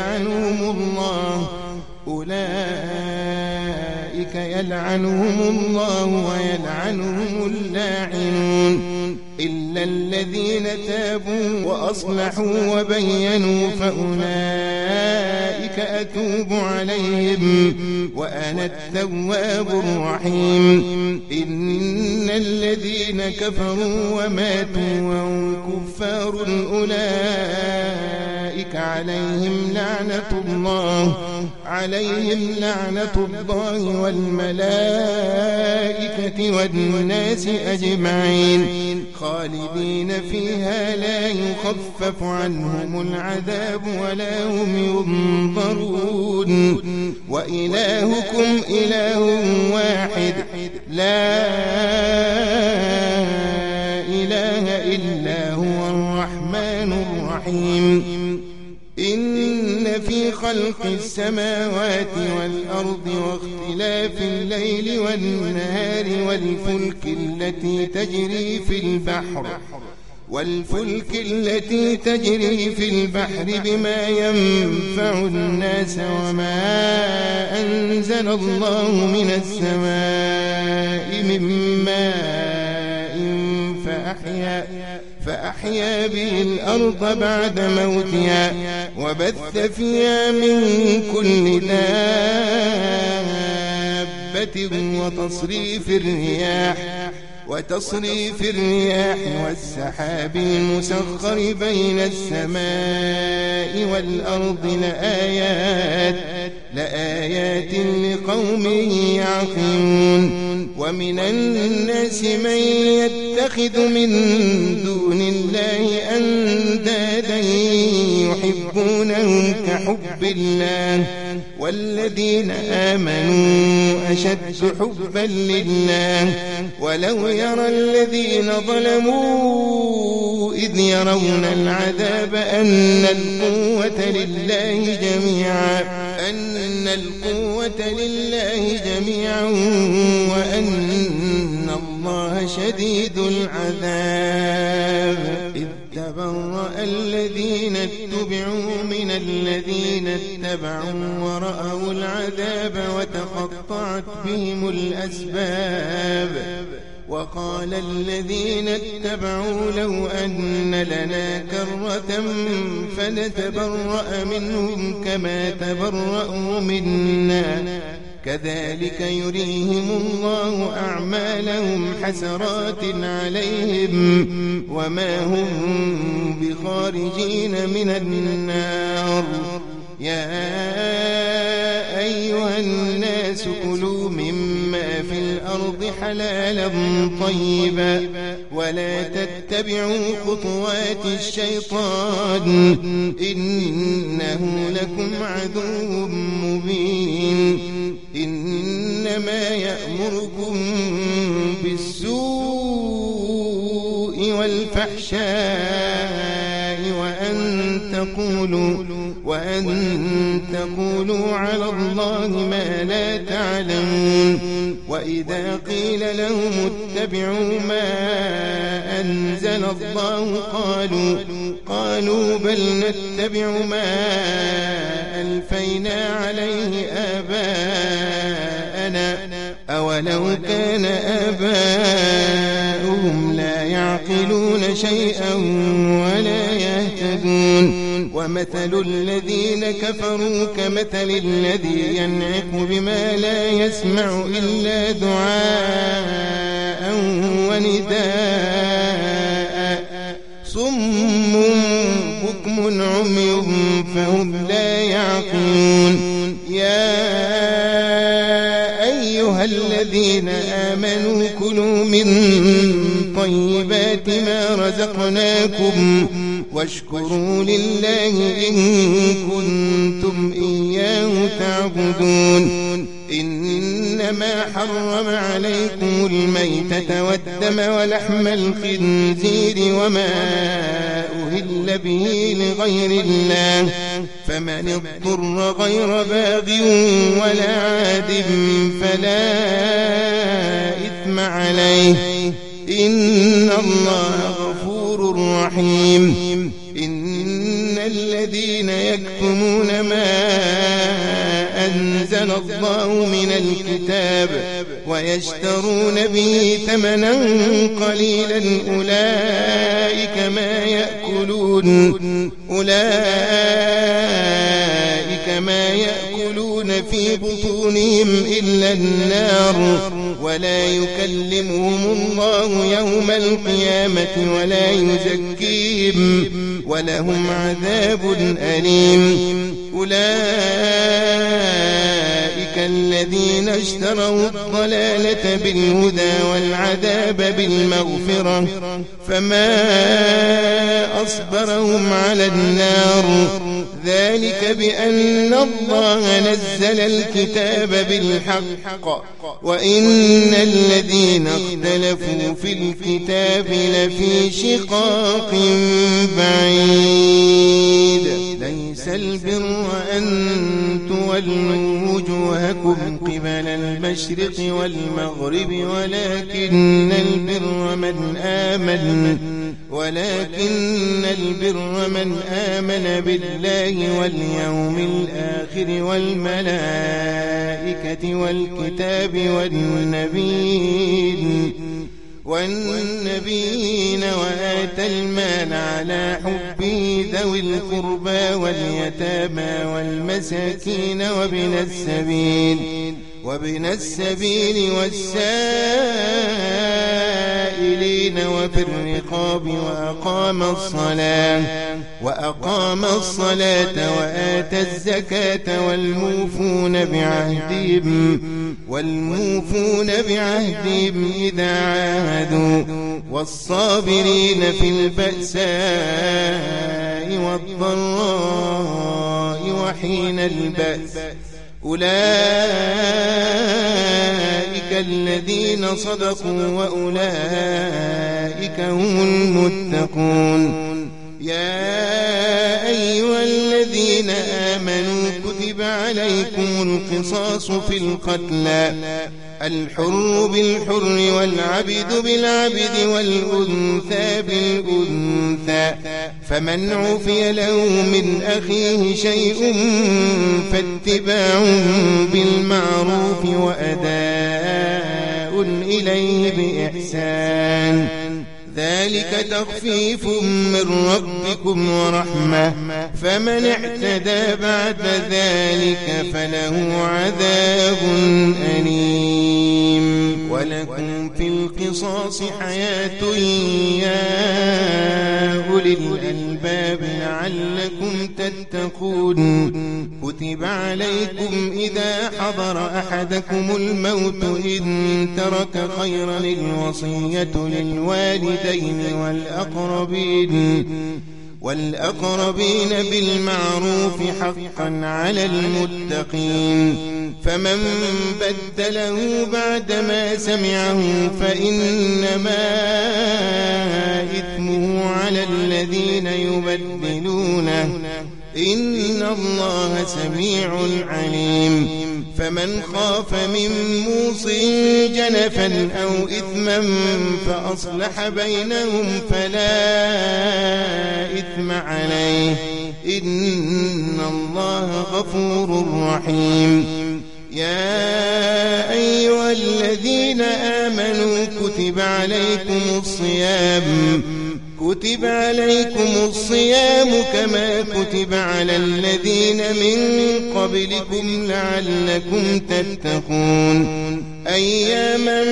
يلعنهم الله ويلعنهم اللاعنون إلا الذين تابوا وأصلحوا وبينوا فأولئك أتوب عليهم وأنا التواب الرحيم. إن الذين كفروا وماتوا وهم كفار أولئك عليهم لعنة الله والملائكة والناس أجمعين خالدين فيها لا يخفف عنهم العذاب ولا هم ينظرون. وإلهكم إله واحد لا إله إلا هو الرحمن الرحيم. إن في خلق السماوات والأرض واختلاف الليل والنهار والفلك التي تجري في البحر بما ينفع الناس وما أنزل الله من السماء من ماء فأحيا به الأرض بعد موتها وبث فيها من كل دابة وتصريف الرياح والسحاب المسخر بين السماء والأرض لآيات لقوم يعقلون ومن الناس من يتخذ من دون الله أندادا يحبونهم كحب الله والذين آمنوا أشد حبا لله ولو يرى الذين ظلموا إذ يرون العذاب أن القوة لله جميعا وأن الله شديد العذاب إذ تبرأ الذين اتبعوا من الذين اتبعوا ورأوا العذاب وتقطعت بهم الأسباب وقال الذين اتبعوا لو أن لنا كرة فنتبرأ منهم كما تبرأوا منا كذلك يريهم الله أعمالهم حسرات عليهم وما هم بخارجين من النار يا أيها الناس كلوا مما في الأرض حلالا طيبا ولا تتبعوا خطوات الشيطان إنه لكم عدو مبين إنما يأمركم بالسوء والفحشاء وأن تقولوا على الله ما لا تعلمون وإذا قيل لهم اتبعوا ما أنزل الله قالوا بل نتبع ما ألفينا عليه آباءنا أولو كان آباؤهم لا يعقلون شيئا ولا يهتدون ومثل الذين كفروا كمثل الذي ينعق بما لا يسمع إلا دعاء ونداء صم بكم عمي فهم لا يعقلون يا أيها الذين آمنوا كلوا من طيبات ما رزقناكم واشكروا لله إن كنتم إياه تعبدون إنما حرم عليكم الميتة والدم ولحم الخنزير وما أهل به لغير الله فمن اضطر غير باغ ولا عاد فلا إثم عليه إن الله غفور رحيم إن الذين يكتمون ما أنزل الله من الكتاب ويشترون به ثمنا قليلا أولئك ما يأكلون في بطونهم إلا النار ولا يكلمهم الله يوم القيامة ولا يزكيهم ولهم عذاب أليم أولئك الذين اشتروا الضلالة بالهدى والعذاب بالمغفرة فما أصبرهم على النار ذلك بأن الله نزل الكتاب بالحق وإن الذين اختلفوا في الكتاب لفي شقاق بعيد ليس البر أن تولوا وجوهكم قبل المشرق والمغرب ولكن البر من آمن بالله واليوم الآخر والملائكة والكتاب والنبيين وآتى المال على حبه ذوي القربى واليتامى والمساكين وابن السبيل والسائلين وفي الرقاب وأقام الصلاة وآتى الزكاة والموفون بعهدهم إذا عاهدوا والصابرين في البأساء والضراء وحين البأس أولئك الذين صدقوا وأولئك هم المتقون. يا أيها الذين آمنوا كتب عليكم القصاص في القتلى الحر بالحر والعبد بالعبد والأنثى بالأنثى فمن عفي له من أخيه شيء فاتباع بالمعروف وأداء إليه بإحسان ذلك تخفيف من ربكم ورحمة فمن اعتدى بعد ذلك فله عذاب أليم. ولكم في القصاص حياة يا أولي الألباب لعلكم تتقون. كتب عليكم إذا حضر أحدكم الموت إن ترك خيرا الوصية للوالدين والأقربين بالمعروف حقا على المتقين. فمن بدله بعدما سمعه فإنما إثمه على الذين يبدلونه إن الله سميع عليم. فمن خاف من موص جنفا أو إثما فأصلح بينهم فلا إثم عليه إن الله غفور رحيم. يا أيها الذين آمنوا كتب عليكم الصيام كما كتب على الذين من قبلكم لعلكم تتقون. أياما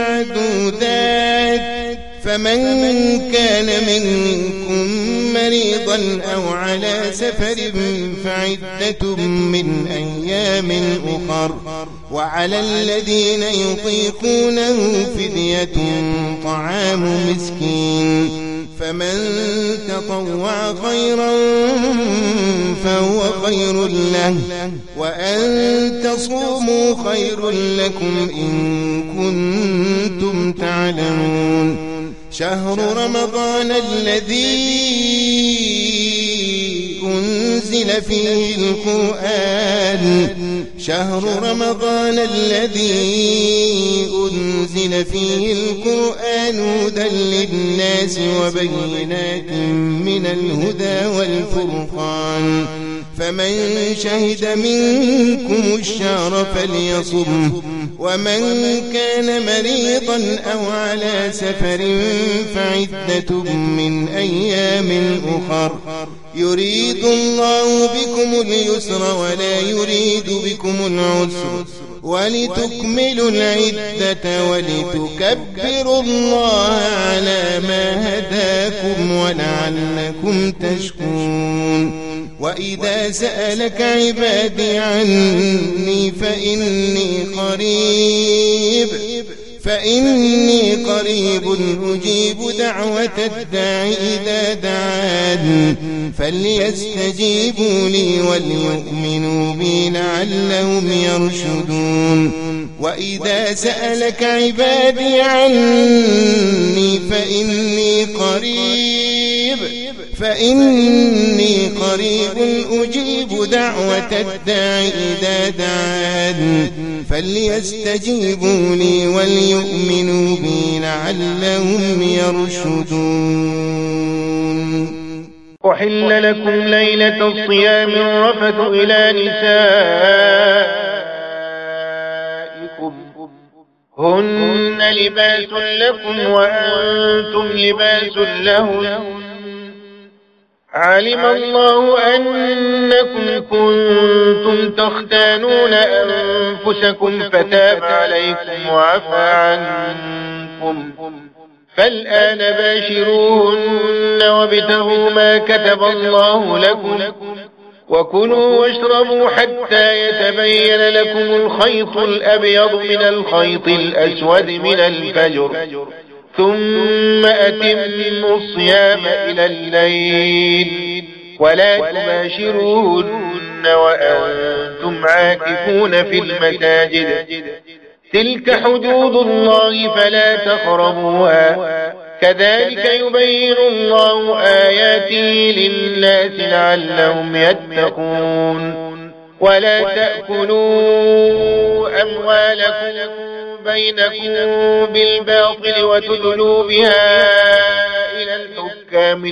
معدودات فمن كان منكم مريضا أو على سفر فعدة من أيام أخر وعلى الذين يطيقونه فدية طعام مسكين فمن تطوع خيرا فهو خير له وأن تصوموا خير لكم إن كنتم تعلمون. شهر رمضان الذي أنزل فيه القرآن هدى للناس وبينات من الهدى والفرقان فمن شهد منكم الشهر فليصمه ومن كان مريضا أو على سفر فعدة من أيام أخر يريد الله بكم اليسر ولا يريد بكم العسر ولتكملوا العدة ولتكبروا الله على ما هداكم ولعلكم تشكرون. وإذا سألك عبادي عني فإني قريب أجيب دعوة الداع إذا دعان فليستجيبوا لي وليؤمنوا بي لعلهم يرشدون. وإذا سألك عبادي عني فإني قريب أجيب دعوة الداع إذا دعان فليستجيبوا لي وليؤمنوا بي لعلهم يرشدون. أحل لكم ليلة الصيام الرفث إلى نسائكم هن لباس لكم وأنتم لباس لهن علم الله أنكم كنتم تختانون أنفسكم فتاب عليكم وعفى عنكم فالآن باشروهن وابتغوا ما كتب الله لكم وكلوا واشربوا حتى يتبين لكم الخيط الأبيض من الخيط الأسود من الفجر ثم أتموا الصيام إلى الليل ولا تباشروهن وأنتم عاكفون في المساجد تلك حدود الله فلا تقربوها كذلك يبين الله آياته للناس لعلهم يتقون ولا تأكلوا أموالكم بينكم بالباطل وتدلوا بها إلى الحكام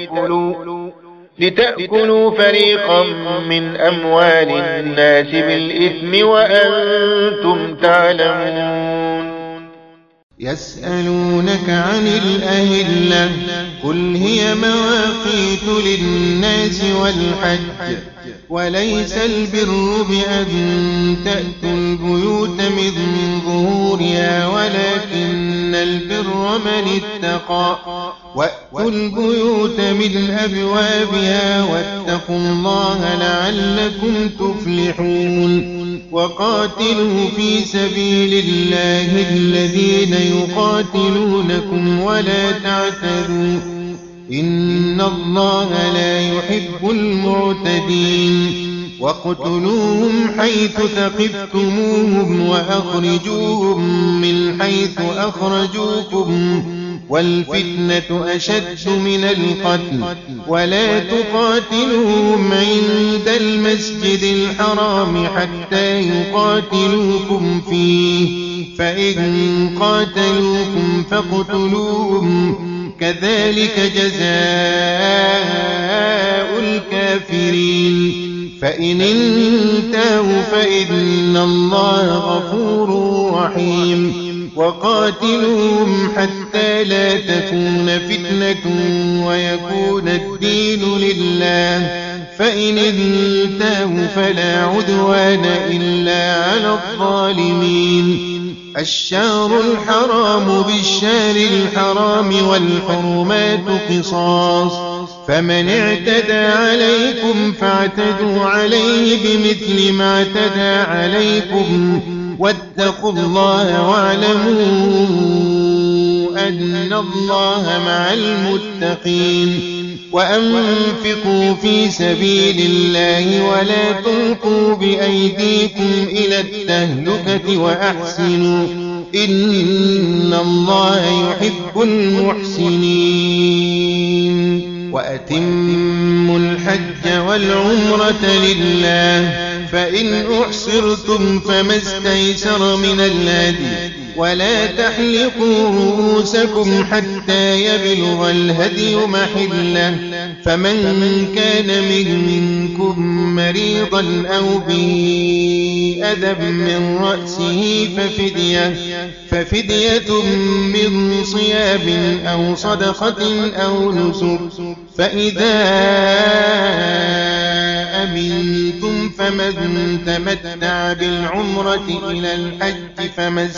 لتأكلوا فريقا من أموال الناس بالإثم وأنتم تعلمون. يسألونك عن الأهلة قل هي مواقيت للناس والحج وليس البر بأن تأتوا البيوت من ظهورها ولكن البر من اتقى وأتوا البيوت من أبوابها واتقوا الله لعلكم تفلحون. وقاتلوا في سبيل الله الذين يقاتلونكم ولا تعتدوا إن الله لا يحب المعتدين. واقتلوهم حيث ثقفتموهم وأخرجوهم من حيث أخرجوكم والفتنة أشد من القتل ولا تقاتلوهم عند المسجد الحرام حتى يقاتلوكم فيه فإن قاتلوكم فاقتلوهم كذلك جزاء الكافرين. فإن انتهوا فإن الله غفور رحيم. وقاتلوهم حتى لا تكون فتنة ويكون الدين لله فإن انتهوا فلا عدوان إلا على الظالمين. الشهر الحرام بالشهر الحرام والحرمات قصاص فمن اعتدى عليكم فاعتدوا عليه بمثل ما اعتدى عليكم واتقوا الله واعلموا أن الله مع المتقين. وأنفقوا في سبيل الله ولا تلقوا بأيديكم إلى التهلكة وأحسنوا إن الله يحب المحسنين. وأتموا الحج والعمرة لله فإن أحصرتم فما استيسر من الهدي ولا تحلقوا رؤوسكم حتى يبلغ الهدي محله فمن كان منكم مريضا أو به أذى من رأسه ففدية من صيام أو صدقة أو نسك فإذا أمنتم فمن تمتع بالعمرة إلى الحج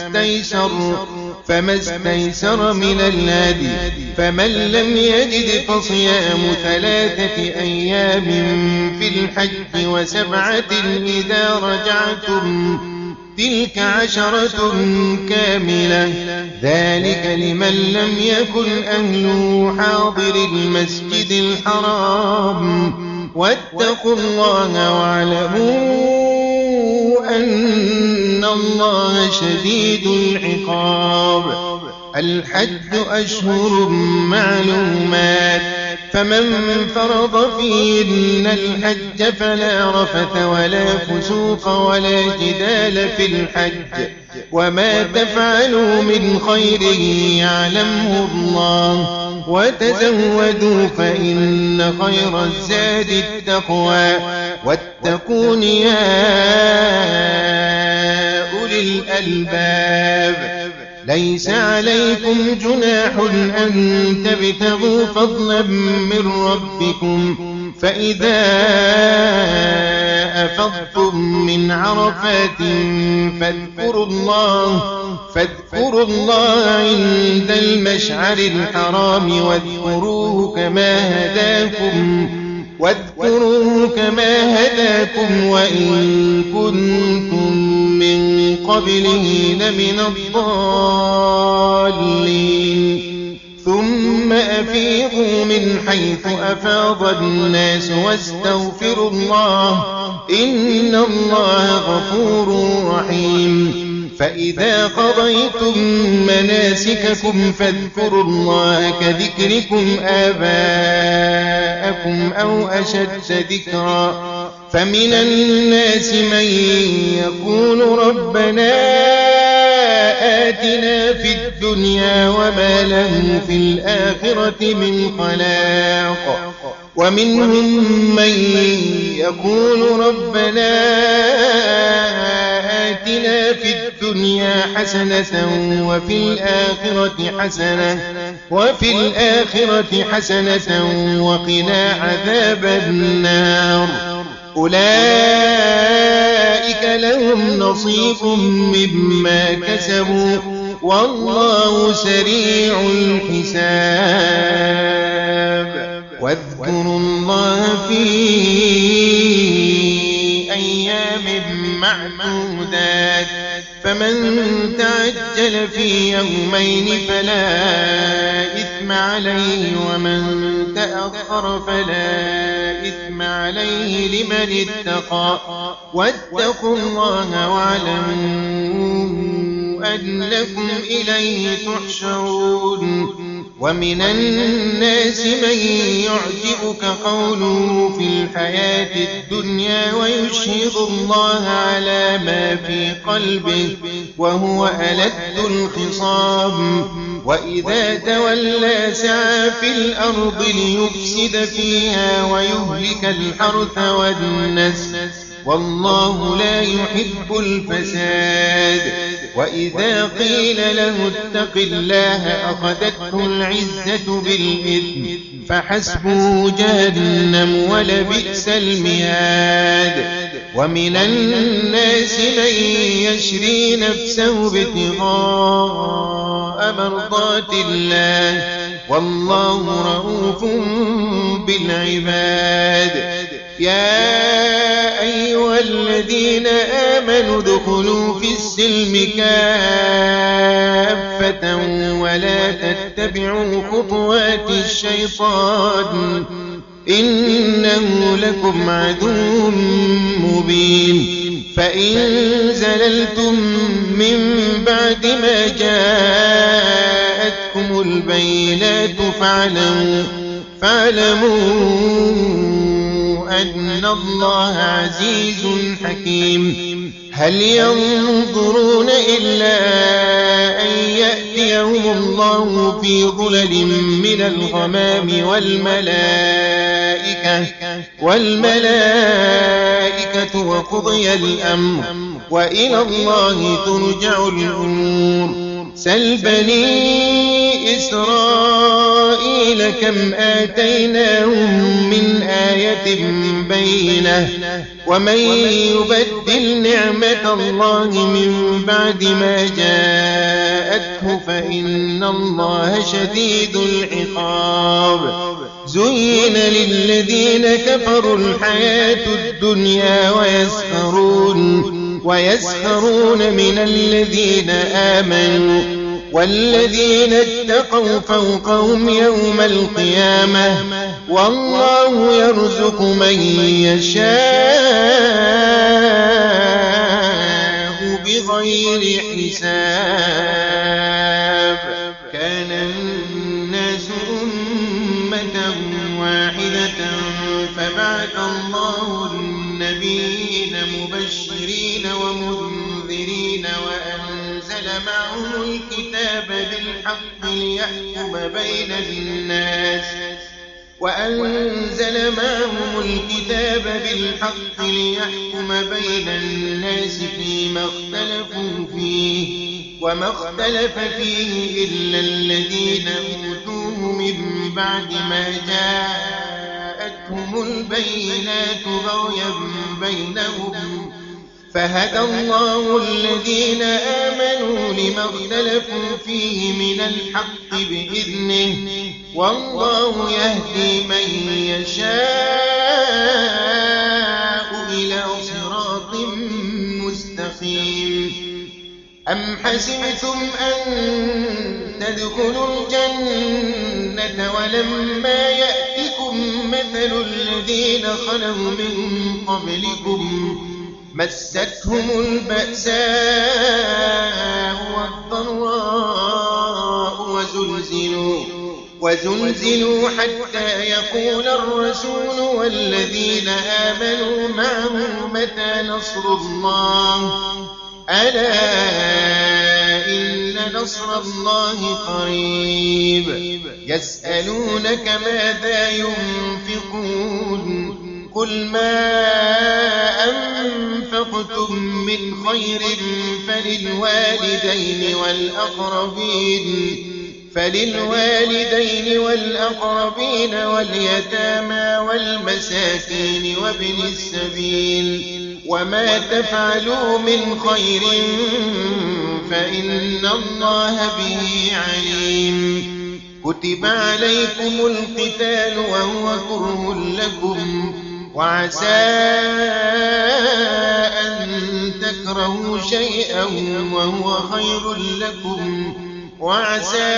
فما استيسر من الهدي فمن لم يجد فصيام 3 أيام في الحج وسبعة إذا رجعتم تلك 10 كاملة ذلك لمن لم يكن أهله حاضر المسجد الحرام واتقوا الله واعلموا أن الله شديد العقاب. الحج أشهر معلومات فمن فرض فيهن الحج فلا رفث ولا فسوق ولا جدال في الحج وما تفعلوا من خير يعلمه الله وتزودوا فإن خير الزاد التقوى واتقون يا أولي الألباب. ليس عليكم جناح أن تبتغوا فضلا من ربكم فإذا أفضتم من عرفات فاذكروا الله عند المشعر الحرام واذكروه كما هداكم وإن كنتم من قبله لمن الضالين ثم أفيضوا من حيث أفاض الناس واستغفروا الله إن الله غفور رحيم فإذا قضيتم مناسككم فاذكروا الله كذكركم آباءكم أو أشد ذكرا فمن الناس من يقول ربنا آتنا في الدنيا وما له في الآخرة من خلاق ومنهم من يقول ربنا آتنا في الدنيا حسنة وفي الآخرة حسنة وقنا عذاب النار أولئك لهم نصيب مما كسبوا والله سريع الحساب واذكروا الله في أيام معدودات فمن تعجل في يومين فلا إثم عليه ومن تأخر فلا إثم عليه لمن اتقى واتقوا الله واعلموا أنكم إليه تحشرون ومن الناس من يعجبك قوله في الحياة الدنيا ويشهد الله على ما في قلبه وهو ألد الخصام وإذا تولى سعى في الأرض ليفسد فيها ويهلك الحرث والنسل والله لا يحب الفساد وإذا قيل له اتق الله أخذته العزة بالإثم فحسبه جهنم ولبئس المهاد ومن الناس من يشري نفسه ابتغاء مرضات الله والله رؤوف بالعباد يا أيها الذين آمنوا ادخلوا في السلم كافة ولا تتبعوا خطوات الشيطان إنه لكم عدو مبين فإن زللتم من بعد ما جاءتكم البينات فاعلموا أن الله عزيز حكيم هل ينظرون إلا أن يأتيهم الله في ظلل من الغمام والملائكة وقضي الأمر وإلى الله ترجع الأمور سل بني إسرائيل كم آتيناهم من آية بينة ومن يبدل نعمة الله من بعد ما جاءته فإن الله شديد العقاب زين للذين كفروا الحياة الدنيا ويسخرون من الذين آمنوا والذين اتقوا فوقهم يوم القيامة والله يرزق من يشاء بغير حساب كان الناس أمة واحدة فبعث الله النبيين مبشرين ومنذرين وأنزل معهم الكتاب بالحق ليحكم بين الناس فيما اختلفوا فيه وما اختلف فيه إلا الذين أوتوه من بعد ما جاءتهم جاءتهم البينات بغيا بينهم فهدى الله الذين آمنوا لما اختلفوا فيه من الحق بإذنه والله يهدي من يشاء إلى صراط مستقيم. أم حسبتم أن تدخلوا الجنة ولما يأتكم مثل الذين خلوا من قبلكم مستهم البأساء والضراء وزلزلوا حتى يقول الرسول والذين آمنوا معه متى نصر الله ألا إن نصر الله قريب. يسألونك ماذا ينفقون قل ما أنفقتم من خير فللوالدين والأقربين واليتامى والمساكين وابن السبيل وما تفعلوا من خير فإن الله به عليم. كتب عليكم القتال وهو كره لكم وعسى أن تكرهوا شيئا وهو خير لكم وعسى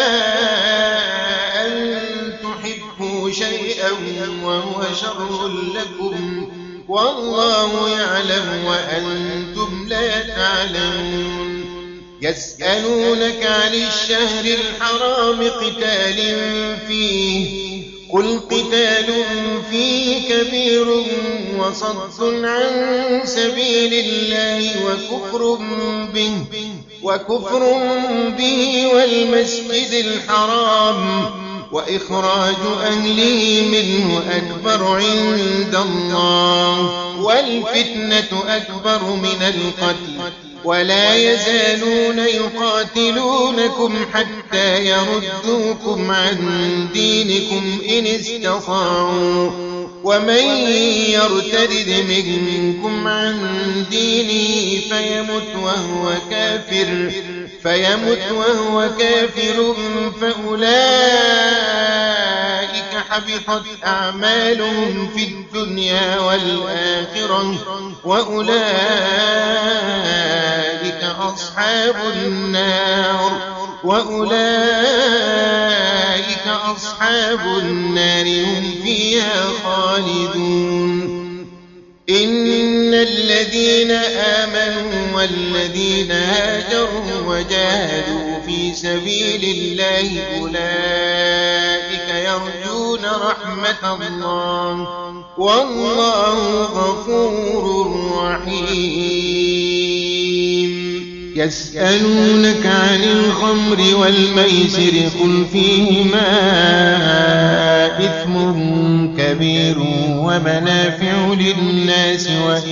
أن تحبوا شيئا وهو شر لكم والله يعلم وأنتم لا تعلمون. يسألونك عن الشهر الحرام قتال فيه قل قتال فيه كبير وصد عن سبيل الله وكفر به والمسجد الحرام وإخراج أهله منه أكبر عند الله والفتنة أكبر من القتل ولا يزالون يقاتلونكم حتى يردوكم عن دينكم إن استطاعوا ومن يرتد منكم عن دينه فيمت وهو كافر فأولئك حبطت أعمالهم في الدنيا والآخرة وأولئك أصحاب النار هم فيها خالدون. إن الذين آمنوا والذين هاجروا وجاهدوا في سبيل الله أولئك يرجون رحمة الله والله غفور رحيم. يسألونك عن الخمر والميسر قل فيهما إثم كبير ومنافع للناس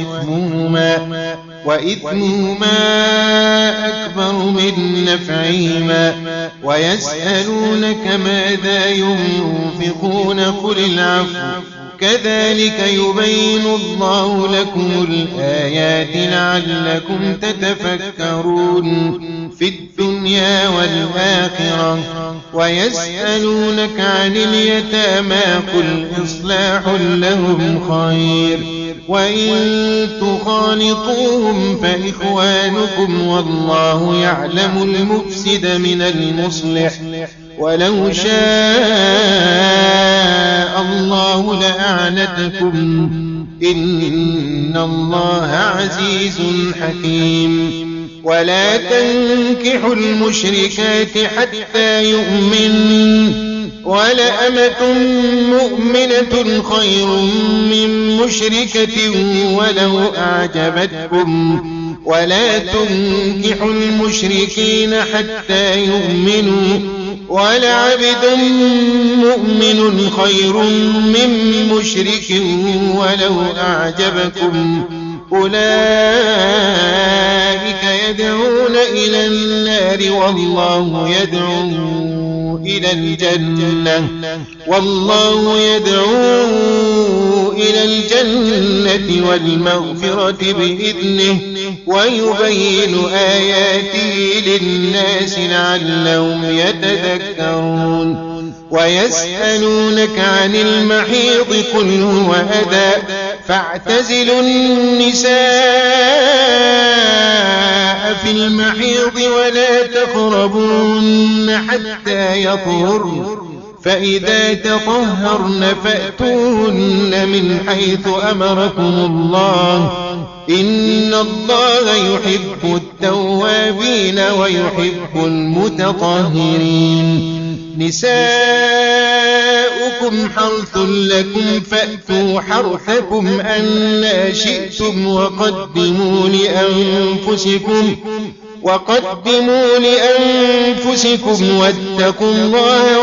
وإثمهما أكبر من نفعهما ويسألونك ماذا ينفقون قل العفو كذلك يبين الله لكم الآيات لعلكم تتفكرون في الدنيا والآخرة. ويسألونك عن اليتامى قل إصلاح لهم خير وإن تخالطوهم فإخوانكم والله يعلم المفسد من المصلح ولو شاء الله لأعنتكم إن الله عزيز حكيم. ولا تنكحوا المشركات حتى يؤمنوا ولأمة مؤمنة خير من مشركة ولو أعجبتكم ولا تنكحوا المشركين حتى يؤمنوا ولعبد مؤمن خير من مشرك ولو أعجبكم أولئك يدعون إلى النار والله يدعو إلى الجنة والمغفرة بإذنه ويبين آياته للناس لعلهم يتذكرون ويسألونك عن المحيض قل هو أذى فاعتزلوا النساء في المحيض ولا تقربوهن حتى يطهرن فإذا تطهرن فأتوهن من حيث أمركم الله إن الله يحب التوابين ويحب المتطهرين نساؤكم حرث لكم فأتوا حرثكم أنى شئتم وقدموا لأنفسكم واتقوا الله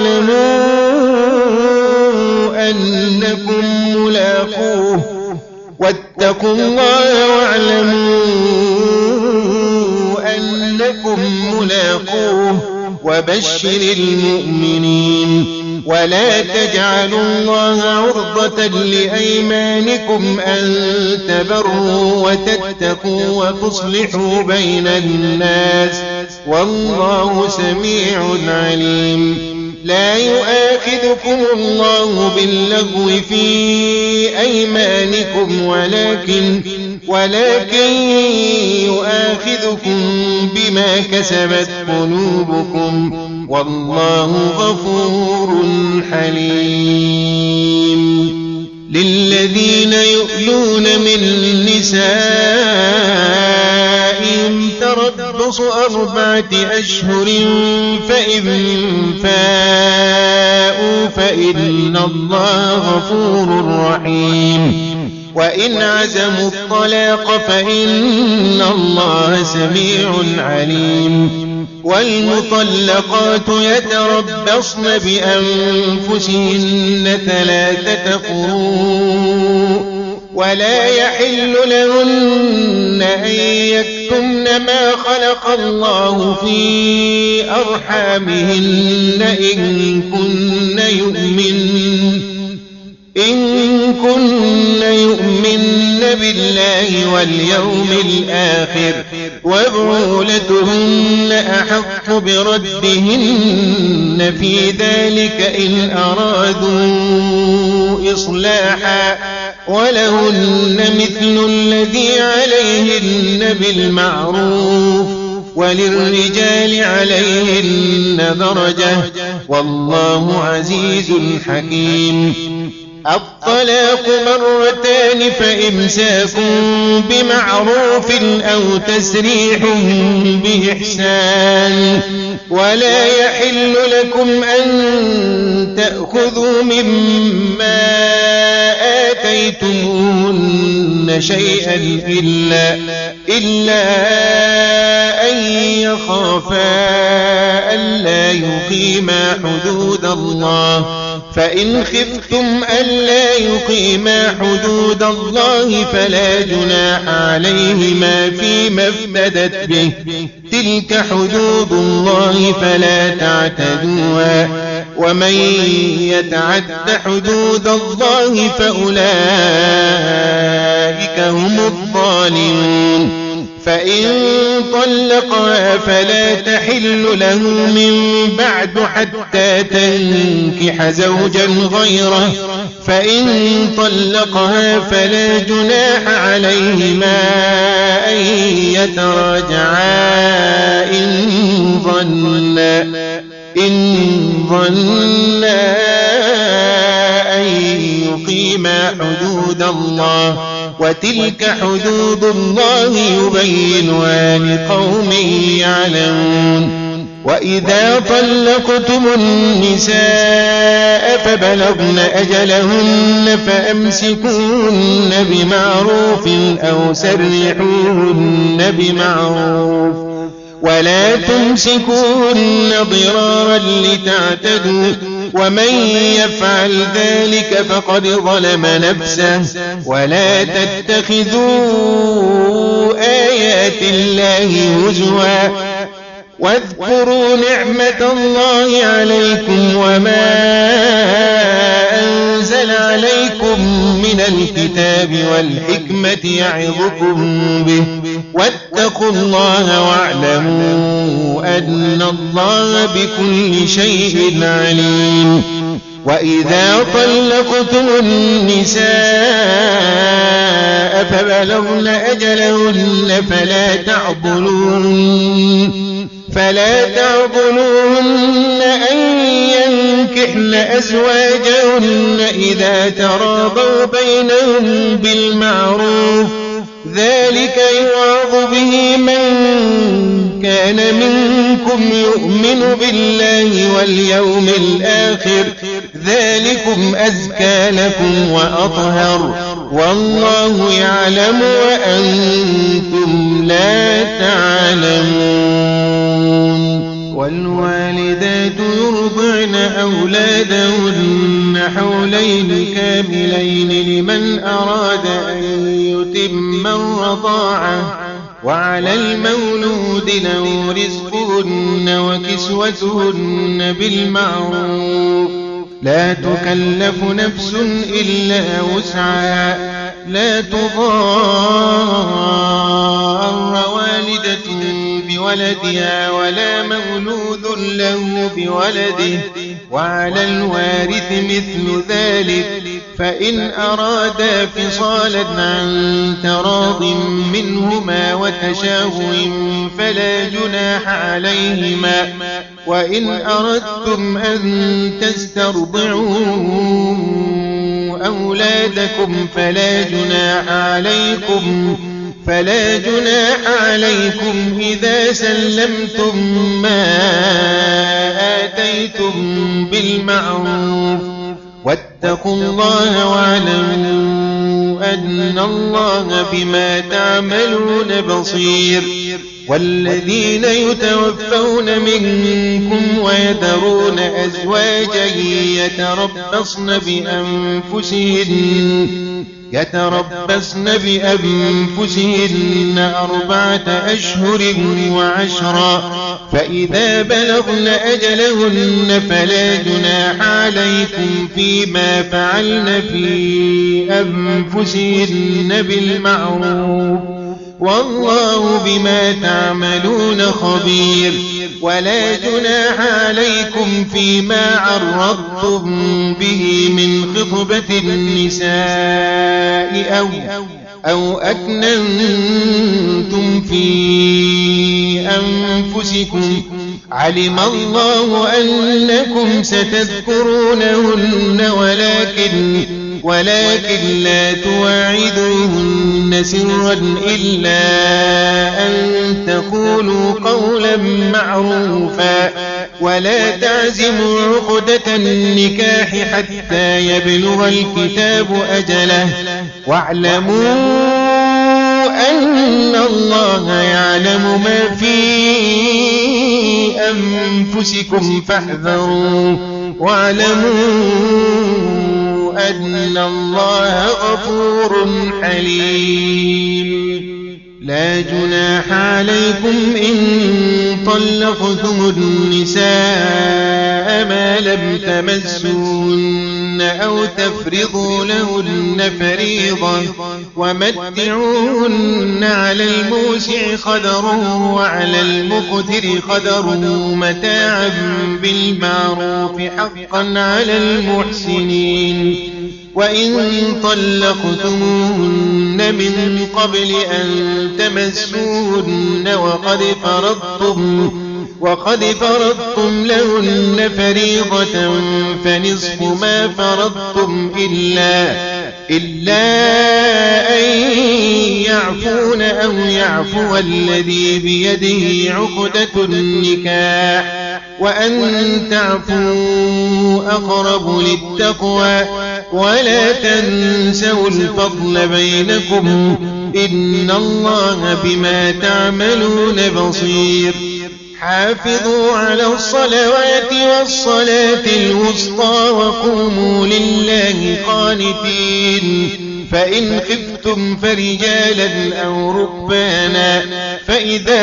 واعلموا أنكم ملاقوه وبشر المؤمنين ولا تجعلوا الله عرضة لأيمانكم أن تبروا وتتقوا وتصلحوا بين الناس والله سميع عليم لا يؤاخذكم الله باللغو في أيمانكم ولكن يؤاخذكم بما كسبت قلوبكم والله غفور حليم للذين يؤلون من نسائهم تربص 4 أشهر فإن فاءوا فإن الله غفور رحيم وإن عزموا الطلاق فإن الله سميع عليم والمطلقات يتربصن بأنفسهن 3 قروء ولا يحل لهن أن يكتمن ما خلق الله في أرحامهن إن كن يؤمن بالله واليوم الآخر وبعولتهن أحق بردهن في ذلك إن أرادوا إصلاحا ولهن مثل الذي عليهن بالمعروف وللرجال عليهن درجة والله عزيز حكيم الطلاق 2 فإمساك بمعروف أو تسريح بإحسان ولا يحل لكم أن تأخذوا مما آتيتموهن شيئا إلا أن يخافا ألا يقيما حدود الله فإن خفتم ألا يقيما حدود الله فلا جناح عليهما فيما افتدت به تلك حدود الله فلا تعتدوها ومن يتعد حدود الله فأولئك هم الظالمون فإن طلقها فلا تحل له من بعد حتى تنكح زوجا غيره فإن طلقها فلا جناح عليهما أن يتراجعا إن ظنا أن يقيما حدود الله وتلك حدود الله يبينها لقوم يعلمون وإذا طلقتم النساء فبلغن أجلهن فأمسكوهن بمعروف أو سرحوهن بمعروف ولا تمسكوهن ضرارا لتعتدوا ومن يفعل ذلك فقد ظلم نفسه ولا تتخذوا آيات الله هزوا واذكروا نعمة الله عليكم وما أنزل عليكم من الكتاب والحكمة يعظكم به واتقوا الله واعلموا أن الله بكل شيء عليم. وإذا طلقتم النساء فبلغن أجلهن فلا تعضلوهن أن ينكحن أزواجهن إذا تراضوا بينهم بالمعروف ذلك يوعظ به من كان منكم يؤمن بالله واليوم الآخر ذلكم أزكى لكم وأطهر والله يعلم وأنتم لا تعلمون. والوالدات يرضعن أولادهن حولين كاملين لمن أراد أن يتم الرضاعة وعلى المولود له رزقهن وكسوتهن بالمعروف لا تكلف نفس إلا وسعها لا تضار والدة بولدها ولا مولود له بولده وعلى الوارث مثل ذلك فإن أرادا فصالا عن تراض منهما وتشاور فلا جناح عليهما وإن أردتم أن تسترضعوا أولادكم فلا جناح عليكم إذا سلمتم ما آتيتم بالمعروف واتقوا الله واعلموا أن الله بما تعملون بصير. والذين يتوفون منكم ويذرون أزواجا يتربصن بأنفسهن 4 أشهر وعشرا فإذا بلغن أجلهن فلا جناح عليكم فيما فعلن في أنفسهن بالمعروف والله بما تعملون خبير. ولا جناح عليكم فيما عرضتم به من خطبة النساء أو أكننتم في أنفسكم علم الله أنكم ستذكرونهن ولكن لا تواعدوهن سرا إلا أن تقولوا قولا معروفا ولا تعزموا عقدة النكاح حتى يبلغ الكتاب أجله واعلموا أن الله يعلم ما في أنفسكم فاحذروا واعلموا أن الله غفور حليم. لا جناح عليكم إن طلقتم النساء ما لم تمسوهن أو تفرضوا لهن فريضة ومتعوهن على الموسع قدره وعلى المقتر قدره متاعا بالمعروف حقا على المحسنين. وإن طلقتموهن من قبل أن تمسوهن وقد فرضتم لهن فريضة فنصف ما فرضتم إلا أن يعفون أو يعفو الذي بيده عقدة النكاح وأن تعفوا أقرب للتقوى ولا تنسوا الفضل بينكم إن الله بما تعملون بصير. حافظوا على الصلوات والصلاة الوسطى وقوموا لله قانتين فإن خفتم فرجالا أو ركبانا فإذا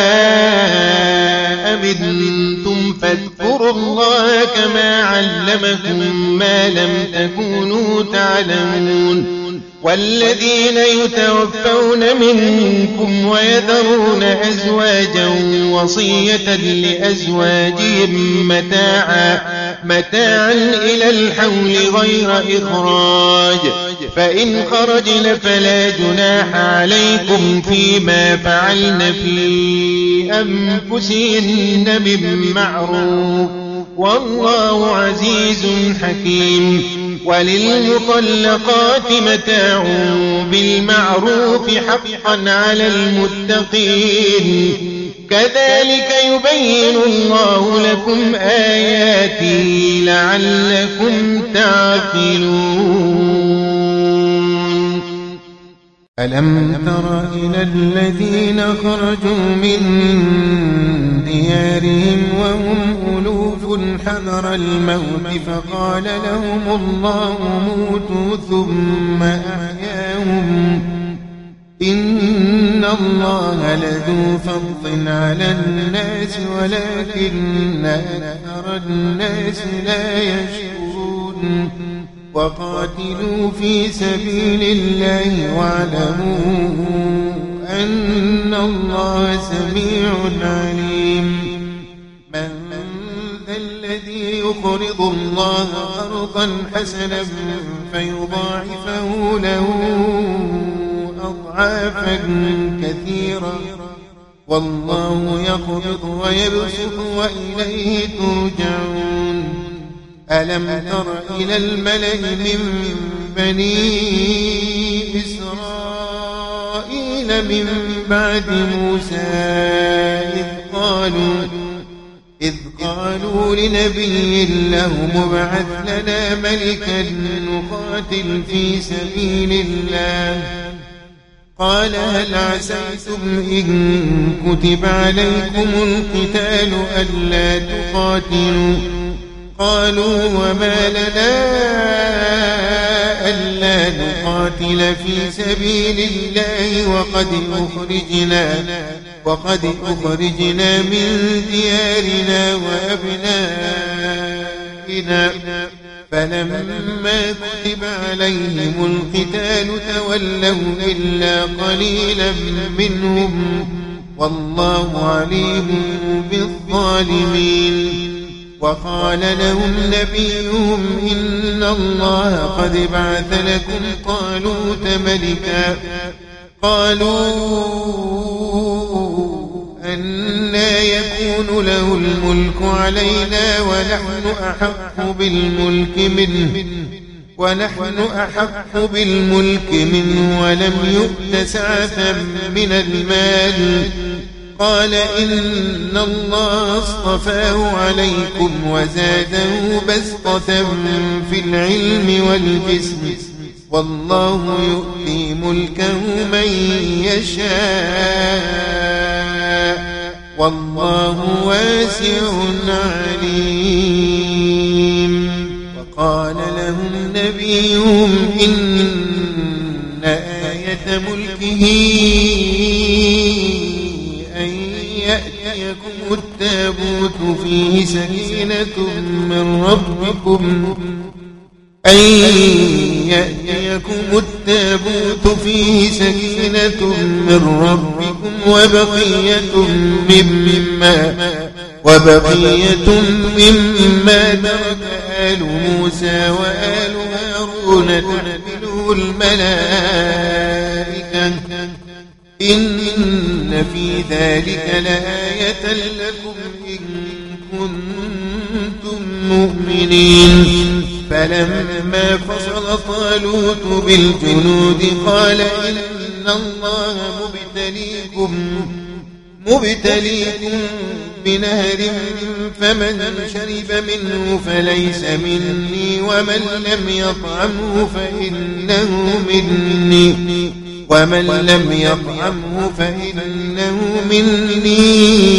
أمنتم فاذكروا الله كما علمكم ما لم تكونوا تعلمون والذين يتوفون منكم ويذرون أزواجا وصية لأزواجهم متاعا إلى الحول غير إخراج فإن خرجن فلا جناح عليكم فيما فعلن في أنفسهن من معروف والله عزيز حكيم وللمطلقات متاع بالمعروف حقا على المتقين كذلك يبين الله لكم آياته لعلكم تعقلون ألم تر إلى الذين خرجوا من ديارهم وهم ألوف حذر الموت فقال لهم الله موتوا ثم أحياهم إن الله لذو فضل على الناس ولكن أكثر الناس لا يشكرون وقاتلوا في سبيل الله واعلموا أن الله سميع عليم من ذا الذي يقرض الله قرضا حسنا فيضاعفه له أضعافا كثيرا والله يقبض ويبسط وإليه ترجعون ألم تر إلى الملأ من بني إسرائيل من بعد موسى إذ قالوا لنبي له مبعث لنا ملكا نقاتل في سبيل الله قال هل عسيتم إن كتب عليكم القتال ألا تقاتلوا قالوا وما لنا ألا نقاتل في سبيل الله وقد أخرجنا من ديارنا وأبنائنا فلما كتب عليهم القتال تولوا إلا قليلا منهم والله عليم بالظالمين وقال لهم نبيهم إن الله قد بعث لكم طالوت ملكا قالوا أنى يكون له الملك علينا ونحن أحق بالملك منه ولم يؤت سعة من المال قال إن الله اصطفاه عليكم وزاده بسطة في العلم والجسم والله يؤتي ملكه من يشاء والله واسع عليم وقال لهم نبيهم إن آية ملكه أن يأتيكم التابوت فيه سكينة من ربكم وبقية مما ترك آل موسى وآل هارون تحمله الملائكة إن في ذلك لآية لكم إن كنتم مؤمنين فلما فصل طالوت بالجنود قال إن الله مبتليكم بنهر فمن شرب منه فليس مني ومن لم يطعمه فإنه مني ومن لم يطعمه فإنه مني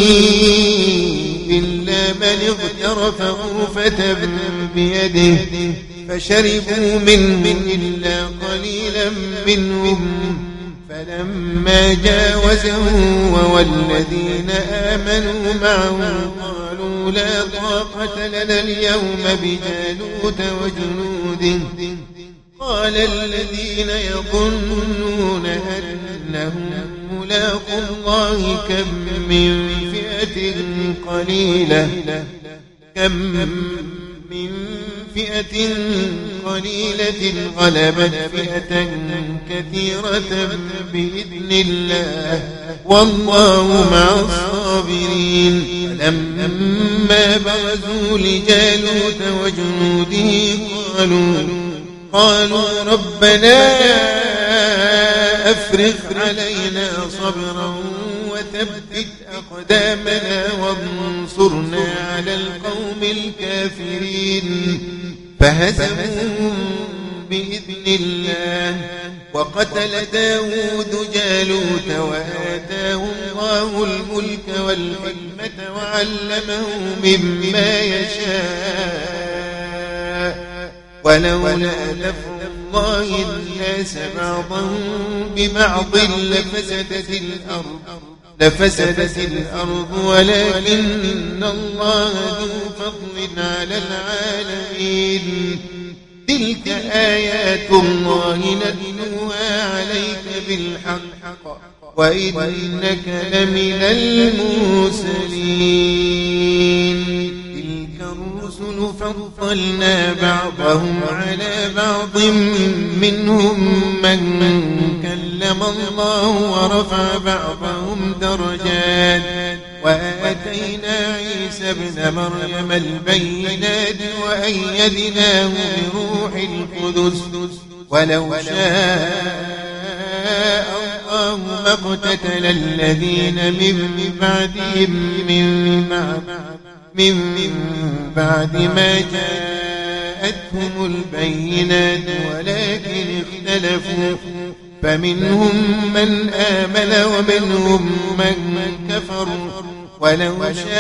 إلا من اغترف غرفة بيده فشربوا منه إلا قليلا منهم فلما جاوزه والذين آمنوا معه قالوا لا طاقة لنا اليوم بجالوت وجنوده قال الذين يظنون أنهم ملاقو الله كم من فئة قليلة غلبت فئة كثيرة بإذن الله والله مع الصابرين لما برزوا لجالوت وجنوده قالوا ربنا أفرغ علينا صبرا وثبت أقدامنا وانصرنا على القوم الكافرين فهزموهم بإذن الله وقتل داود جالوت وآتاه الله الملك والحكمة وعلمه مما يشاء ولولا دفع الله الناس بعضهم ببعض لفسدت الأرض ولكن الله ذو فضل على العالمين تلك آيات الله نتلوها عليك بالحق وإنك لمن المرسلين تلك الرسل فضلنا بعضهم على بعض منهم من كلم الله ورفع بعضهم درجات وآتينا عيسى ابن مريم البينات وأيدناه بروح القدس ولو شاء الله ما اقتتل الذين من بعدهم من بعد ما جاءتهم البينات ولكن اختلفوا فمنهم من آمن ومنهم من كفر ولو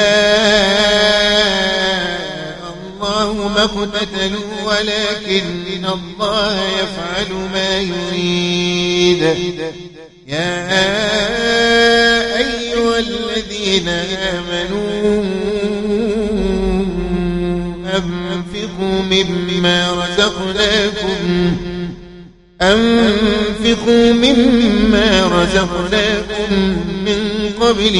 شاء الله ما اقتتلوا ولكن الله يفعل ما يريد يا أيها الذين آمنوا أنفقوا مما رزقناكم من قبل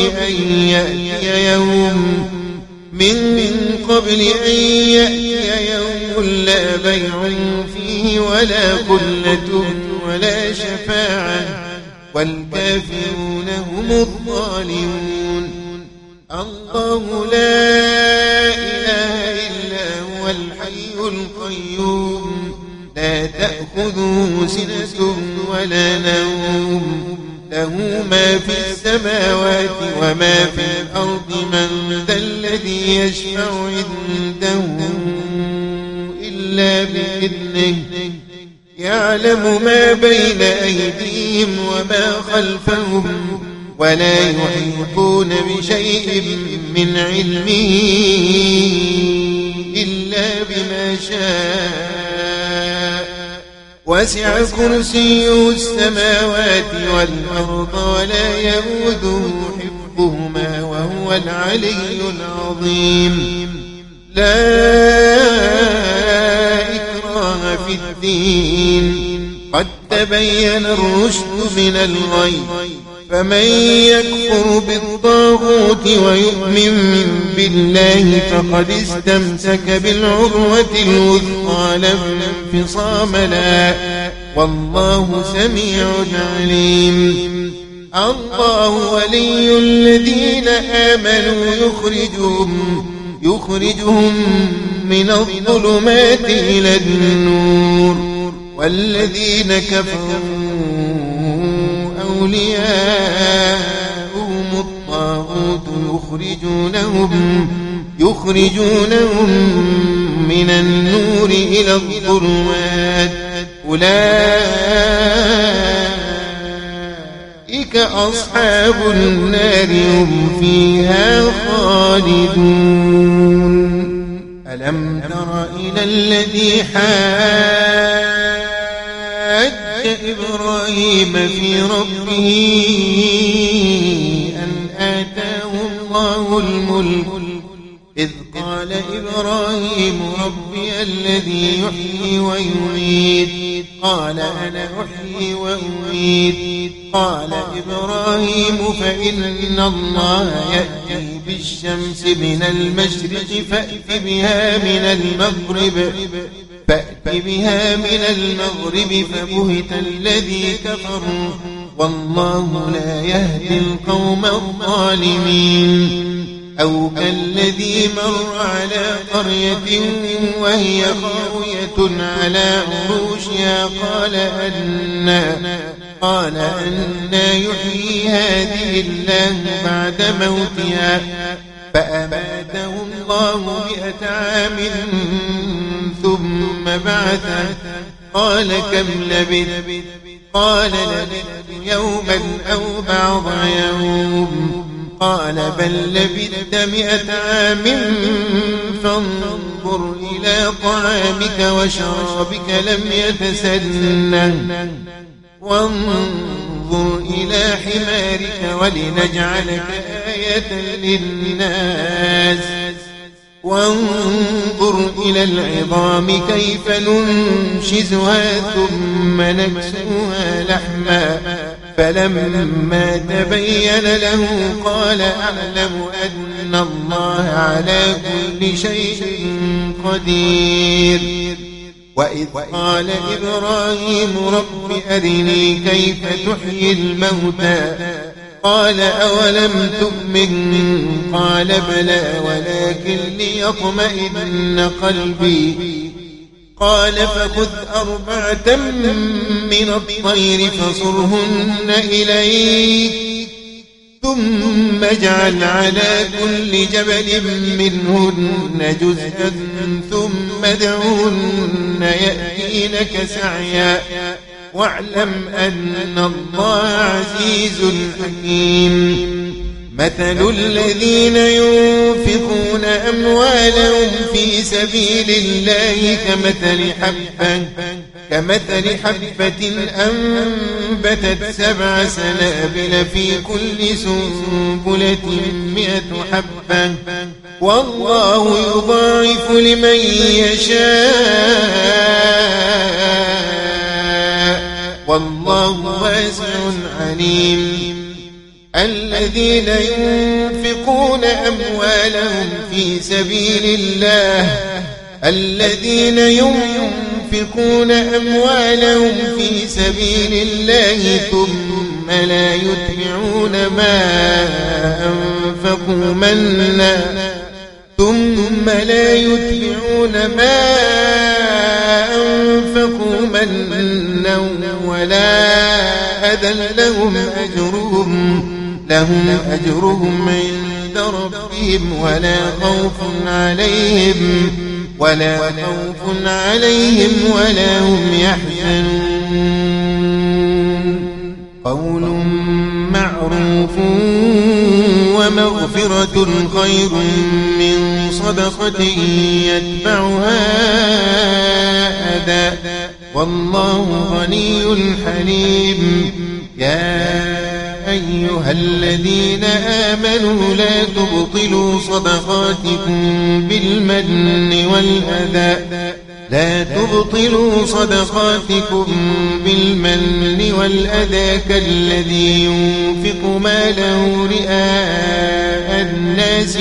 أن يأتي يوم لا بيع فيه ولا خلة ولا شفاعة والكافرون هم الظالمون الله لا إله إلا هو الحي القيوم لا تأخذه سنة ولا نوم له ما في السماوات وما في الأرض من ذا الذي يشفع عنده إلا بإذنه يعلم ما بين أيديهم وما خلفهم ولا يحيطون بشيء من علمه إلا بما شاء وسع كرسيه السماوات والأرض ولا يئوده حفظهما وهو العلي العظيم لا إكراه في الدين قد تبين الرشد من الغي فمن يكفر بالطاغوت ويؤمن بالله فقد استمسك بالعروة الوثقى لا انفصام لها والله سميع عليم الله ولي الذين آمنوا يخرجهم من الظلمات إلى النور والذين كفروا أولياؤهم الطاغوت يخرجونهم من النور إلى الظلمات أولئك أولئك أصحاب النار هم فيها خالدون ألم تر إلى الذي حاج إبراهيم في ربه أن آتاه الله الملك إذ قال إبراهيم ربي الذي يحيي ويميت قال أنا أحيي وأميت قال إبراهيم فإن الله يأتي بالشمس من المشرق فأت بها من المغرب فبهت الذي كفر والله لا يهدي القوم الظالمين أو كالذي مر على قرية وهي خاوية على عروشها قال أنى يحيي هذه الله بعد موتها فأماته الله 100 عام ثم بعثه قال كم لبثت قال لبثت يوما أو بعض يوم قال بل لبثت 100 عام فانظر إلى طعامك وشرابك لم يتسنه وانظر إلى حمارك ولنجعلك آية للناس وانظر إلى العظام كيف ننشزها ثم نكسوها لحما فلما تبين له قال أعلم أن الله على كل شيء قدير وإذ قال إبراهيم رب أرني كيف تحيي الموتى قال أولم تؤمن قال بلى ولكن ليطمئن قلبي قال فخذ 4 من الطير فصرهن إليك ثم اجعل على كل جبل منهن جزءا ثم ادعهن يأتينك سعيا واعلم أن الله عزيز حكيم مثل الذين ينفقون أموالهم في سبيل الله كمثل حبة أنبتت 7 سنابل في كل سنبلة 100 حبة والله يضاعف لمن يشاء والله واسع عليم الذين ينفقون أموالهم في سبيل الله ثم لا يتبعون ما أنفقوا منا ولا أذى لهم أجرهم عند ربهم ولا خوف عليهم ولا هم يحزنون قول معروف ومغفرة خير من صدقة يتبعها أذى والله غني حليم يا أيها الذين آمنوا لا تبطلوا صدقاتكم بالمن والأذى كالذي ينفق ماله رئاء الناس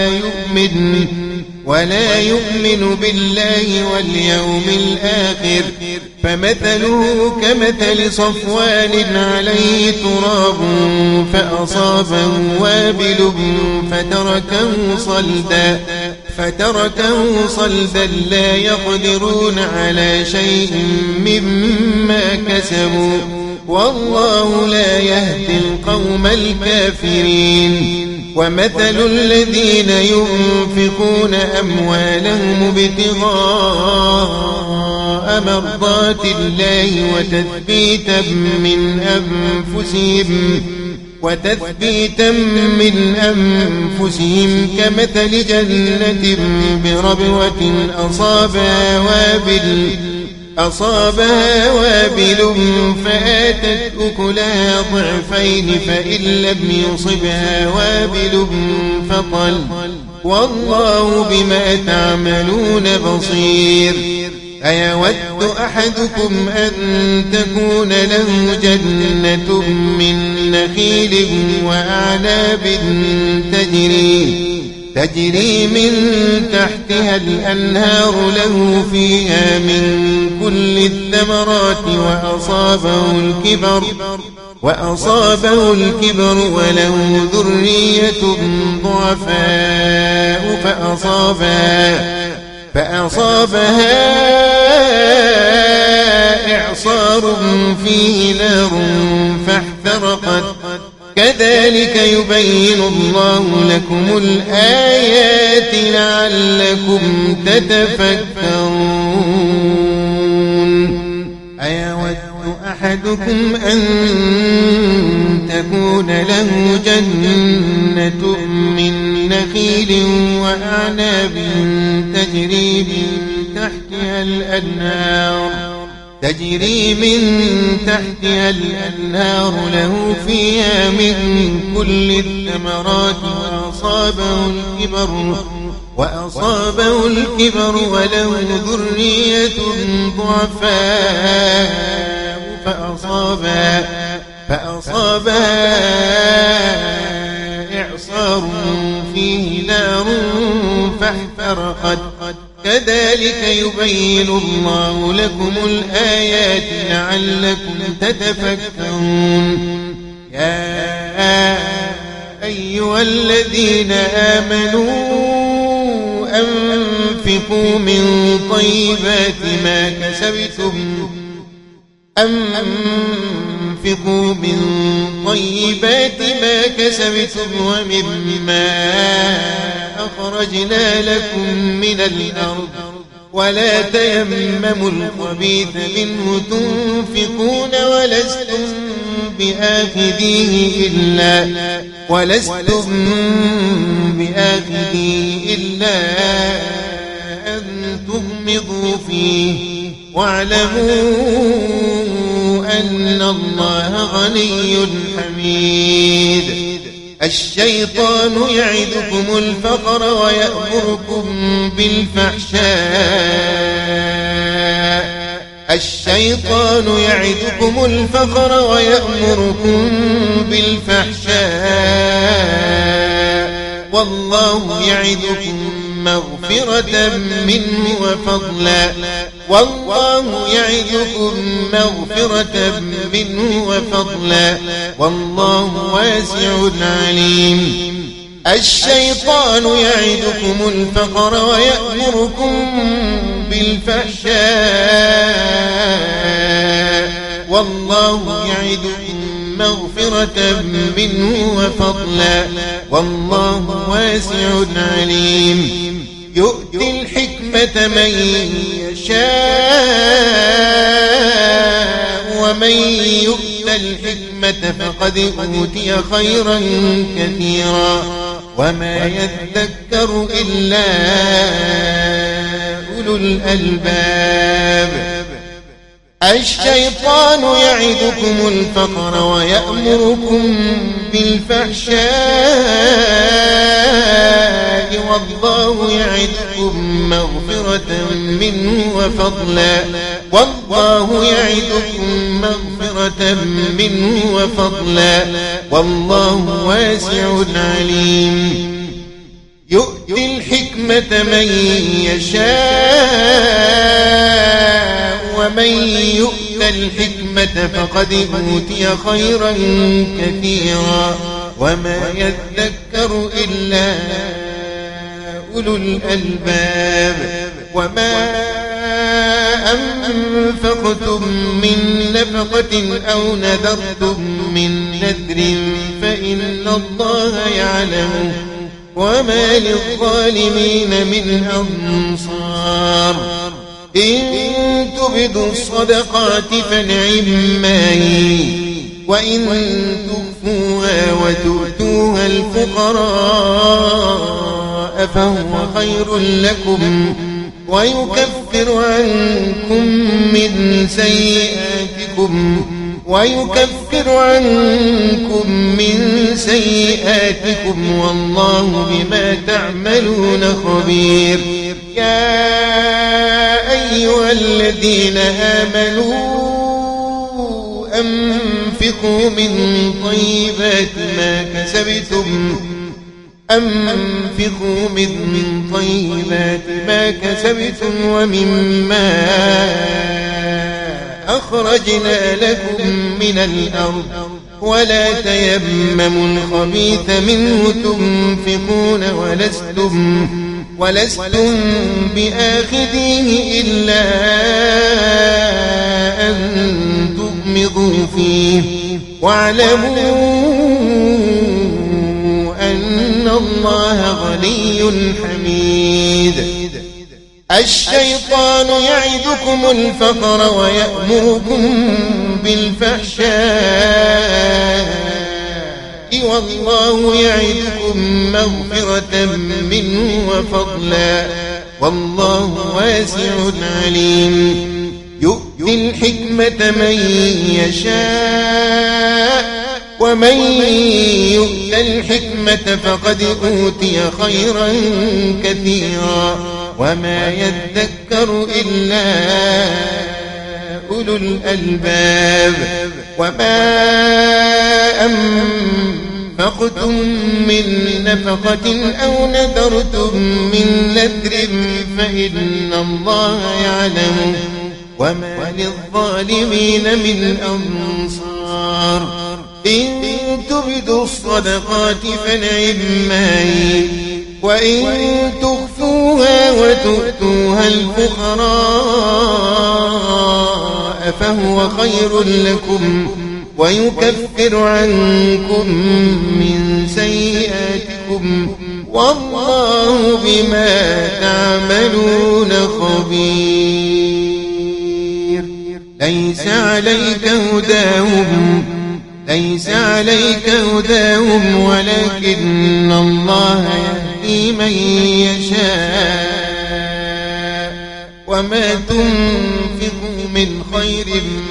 ولا يؤمن بالله واليوم الآخر فمثله كمثل صفوان عليه تراب فأصابه وابل فتركه صلدا لا يقدرون على شيء مما كسبوا والله لا يهدي القوم الكافرين ومثل الذين ينفقون أموالهم ابتغاء مرضات الله وتثبيتا من أنفسهم كمثل جنة بربوة أصابها وابل فآتت أكلها ضعفين فإن لم يصبها وابل فطل والله بما تعملون بصير أيود أحدكم أن تكون له جنة من نخيل وأعناب تجري من تحتها الأنهار له فيها من كل الثمرات وأصابه الكبر وله ذرية ضعفاء فأصابها إعصار فيه نار فاحترقت كذلك يبين الله لكم الآيات لعلكم تتفكرون أيود أحدكم أن تكون له جنة من نخيل وأعناب تجري من تحتها الأنهار له فيها من كل الثمرات وأصابه الكبر وله ذرية ضعفاء فأصابها إعصار فيه نار فاحترقت كذلك يبين الله لكم الآيات لعلكم تتفكرون يا أيها الذين آمنوا أنفقوا من طيبات ما كسبتم ومما أخرجنا لكم من الأرض ولا تيمموا الخبيث منه تنفقون ولستم بآخذيه إلا أن تغمضوا فيه واعلموا أن الله غني حميد الشيطان يعدكم الفقر ويأمركم بالفحشاء والله يعدكم مغفرة منه وفضلا والله واسع عليم الشيطان يعدكم الفقر ويأمركم بالفحشاء والله يعدكم مغفرة منه وفضلا والله واسع عليم يؤتي الحكمة من يشاء ومن يؤت الحكمة فقد أوتي خيرا كثيرا وما يذكر إلا أولو الألباب الشيطان يعدكم الفقر ويأمركم بالفحشاء والله يعدكم مغفرة منه وفضلا والله واسع عليم يؤتي الحكمة من يشاء ومن يؤت الحكمة فقد أوتي خيرا كثيرا وما يذكر إلا أولو الألباب وما أنفقتم من نفقة أو نذرتم من نذر نذر فإن الله يعلمه وما للظالمين من أنصار إن تبدوا الصدقات فنعما هي وإن تخفوها وتؤتوها الفقراء فهو خير لكم ويكفر عنكم من سيئاتكم والله بما تعملون خبير يا أيها الذين آمنوا أنفقوا من طيبات ما كسبتم ومما أخرجنا لكم من الأرض ولا تيمموا الخبيث منه تنفقون ولستم بآخذيه إلا أن تغمضوا فيه واعلموا أن الله غني حميد الشيطان يعدكم الفقر ويأمركم بالفحشاء والله يعدكم مغفرة منه وفضلا والله واسع عليم يؤتي الحكمة من يشاء ومن يؤت الحكمة فقد أوتي خيرا كثيرا وما يذكر إلا أولو الألباب وما أنفقتم من نفقة أو نذرتم من نذر فإن الله يعلم وما للظالمين من أنصار إن تبدوا الصدقات فنعما هي وإن تخفوها وتؤتوها الفقراء فهو خير لكم ويكفر عنكم من سيئاتكم والله بما تعملون خبير ليس عليك هداهم ولكن الله يهدي من يشاء وما تنفقوا من خير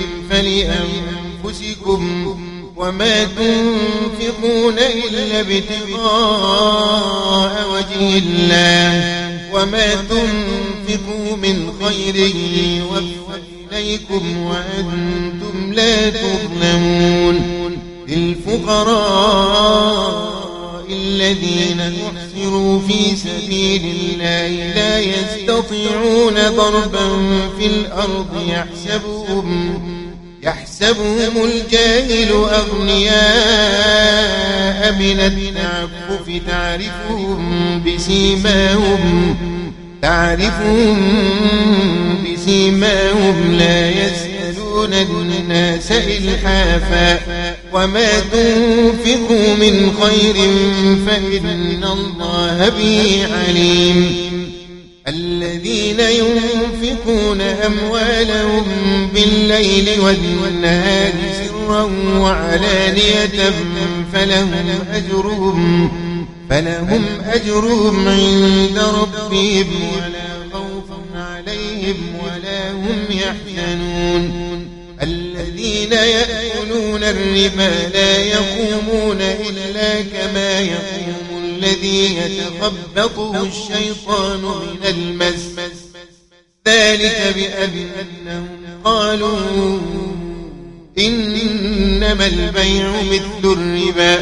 فلأنفسكم وما تنفقون إلا ابتغاء وجه الله وما تنفقوا من خير يوفى إليكم وأنتم لا تظلمون للفقراء الذين يحصروا في سبيل الله لا يستطيعون ضربا في الأرض يحسبهم الجاهل أغنياء من التعفف تعرفهم بسيماهم لا يسألون الناس إلحافا وما تنفقوا من خير فإن الله به عليم الذين ينفقون أموالهم بالليل والنهار سرا وعلانية فلهم أجرهم عند ربهم ولا خوف عليهم ولا هم يحزنون الذين يأكلون الربا لا يقومون إلا كما يقوم الذي يتخبطه الشيطان من المس ذلك بأنهم قالوا إنما البيع مثل الربا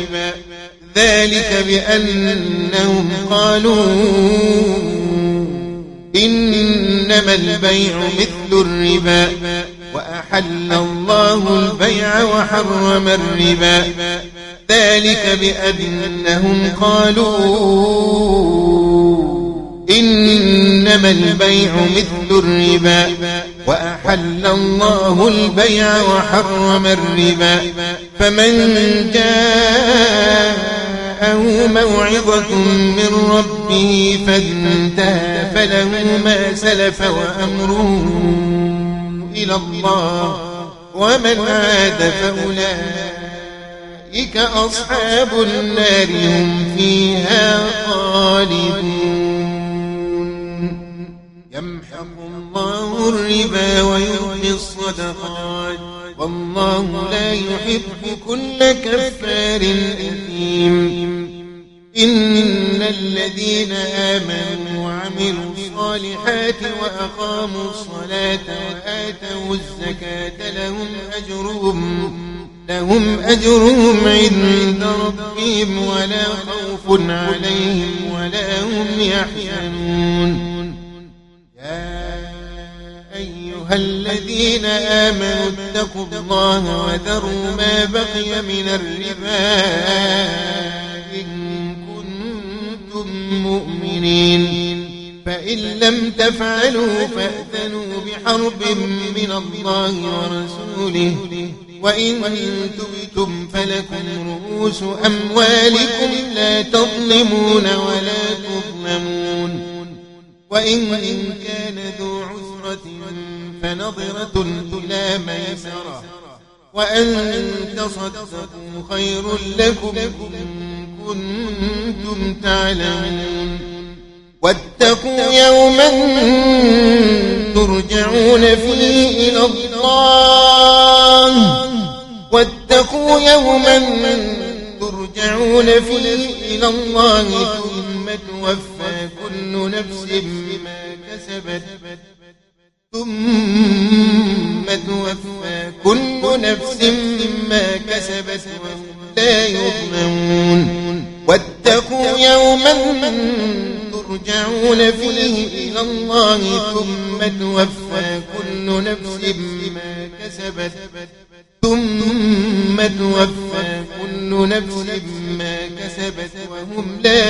وأحل الله البيع وحرم الربا ذلك بأنهم قالوا إنما البيع مثل الربا وأحل الله البيع وحرم الربا فمن جاءه موعظة من ربه فانتهى فله ما سلف وأمره إلى الله ومن عاد فأولئك أصحاب النار هم فيها خالدون يمحق الله الربا ويربي الصدقات والله لا يحب كل كفار أثيم إن الذين آمنوا وعملوا الصالحات وأقاموا الصلاة وآتوا الزكاة لهم أجرهم عند ربهم ولا خوف عليهم ولا هم يحزنون يا أيها الذين آمنوا اتقوا الله وذروا ما بقي من الربا إن كنتم مؤمنين فإن لم تفعلوا فأذنوا بحرب من الله ورسوله وإن تبتم فلكم رؤوس أموالكم لا تظلمون ولا تظلمون وإن كان ذو عسرة فنظرة إلى ميسرة وأن تصدقوا خير لكم إن كنتم تعلمون واتقوا يوما ترجعون فيه إلى الله ثم توفى كل نفس ما كسبت وهم لا يظلمون واتقوا يوما ترجعون فيه إلى الله ثم توفى كل نفس ما كسبت وهم لا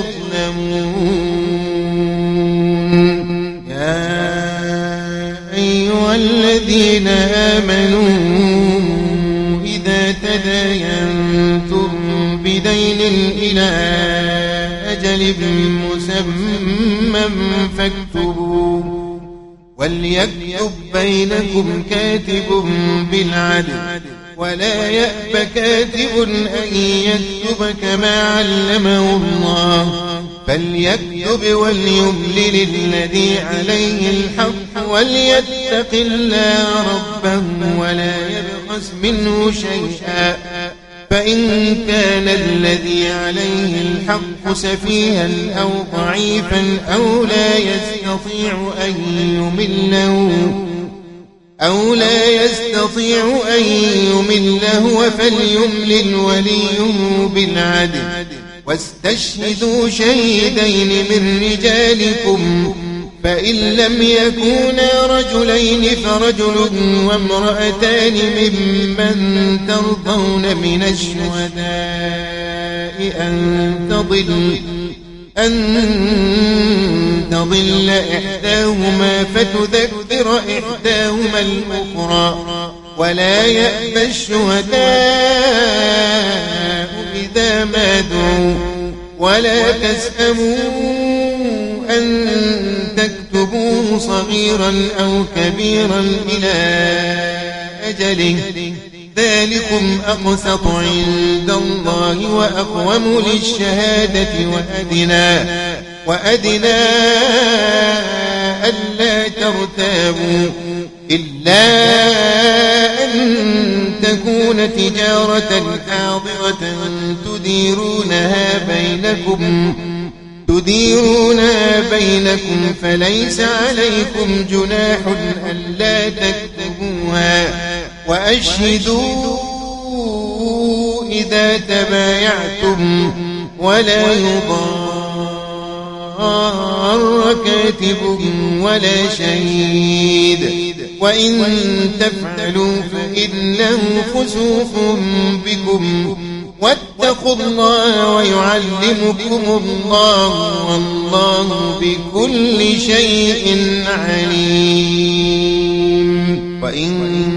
يظلمون يا أيها الذين آمنوا إذا تداينتم بدين إلى أجل مسمى فاكتبوه وليكتب بينكم كاتب بالعدل ولا يأب كاتب أن يكتب كما علمه الله فليكتب وليملل الذي عليه الحق وليتق الله ربه ولا يبخس منه شيئا فإن كان الذي عليه الحق سفيها أو ضعيفا أو لا يستطيع أن يمله فليملل وليه بالعدل واستشهدوا شهيدين من رجالكم فإن لم يكونا رجلين فرجل وامرأتان ممن ترضون من الشهداء أن تضل إحداهما فتذكر إحداهما الأخرى ولا يأبى الشهداء إذا ما دعوا ولا تسأموا أن تكتبوه صغيرا أو كبيرا إلى أجله ذلكم أقسط عند الله وأقوم للشهادة وأدنى ألا ترتابوا إلا أن تكون تجارة حاضرة تديرونها بينكم فليس عليكم جناح ألا تكتبوها وأشهدوا إذا تبايعتم ولا يضار كاتب ولا شهيد وإن تفعلوا فإنه فسوق بكم واتقوا الله ويعلمكم الله والله بكل شيء عليم وإن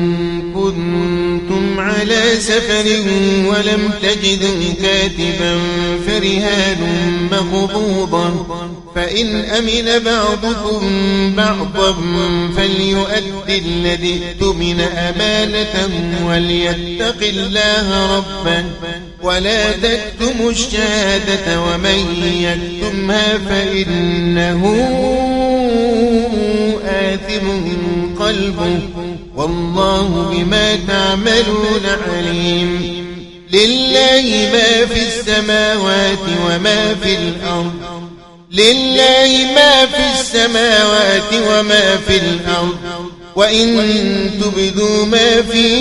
كنتم على سفر ولم تجدوا كاتبا فرهان مقبوضا فإن أمن بعضكم بعضا فليؤد الذي اؤتمن أمانته وليتق الله ربه ولا تكتموا الشهادة ومن يكتمها فإنه آثم قلبه والله بما تعملون عليم. لله ما في السماوات وما في الأرض لله ما في السماوات وما في الأرض وإن تبدوا ما في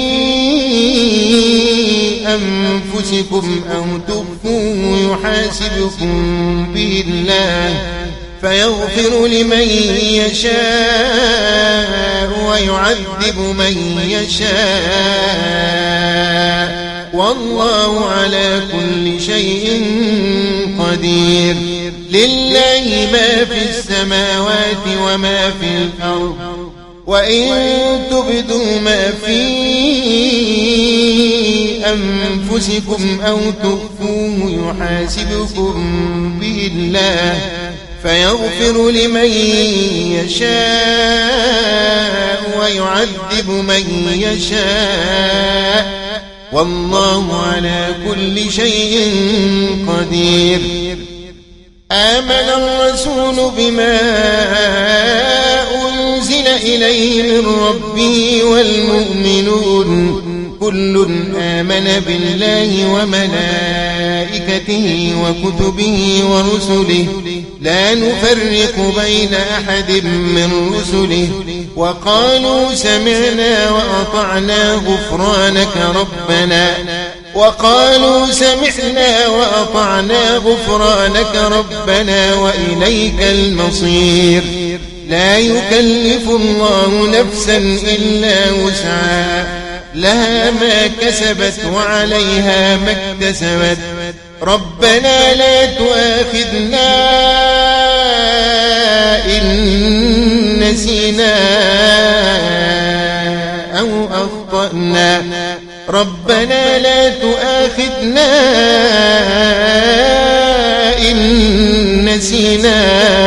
أنفسكم أو تخفوه يحاسبكم به الله فيغفر لمن يشاء ويعذب من يشاء والله على كل شيء قدير. لله ما في السماوات وما في الأرض وإن تبدوا ما في أنفسكم أو تخفوه يحاسبكم به الله فيغفر لمن يشاء ويعذب من يشاء والله على كل شيء قدير. آمن الرسول بما أنزل إليه من ربه والمؤمنون كل آمن بالله وملائكته وكتبه ورسله لا نفرق بين أحد من رسله وقالوا سمعنا وأطعنا غفرانك ربنا وإليك المصير. لا يكلف الله نفسا إلا وسعها لها ما كسبت وعليها ما اكتسبت ربنا لا تؤاخذنا إن نسينا أو أخطأنا ربنا لا تؤاخذنا إن نسينا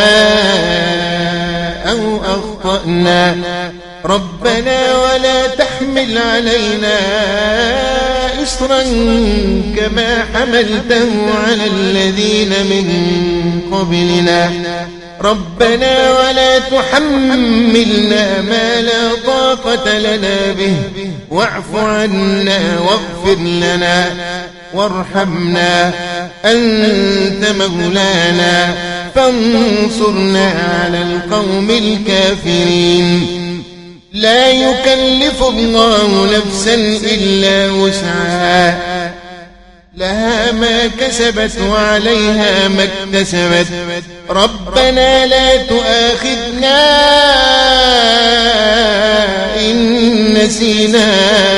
أو أخطأنا ربنا ولا تحمل علينا إصرا كما حملته على الذين من قبلنا ربنا ولا تحملنا ما لا طاقة لنا به واعف عنا واغفر لنا وارحمنا أنت مولانا فانصرنا على القوم الكافرين. لا يكلف الله نفسا إلا وسعها لها ما كسبت وعليها ما اكتسبت ربنا لا تؤاخذنا إن نسينا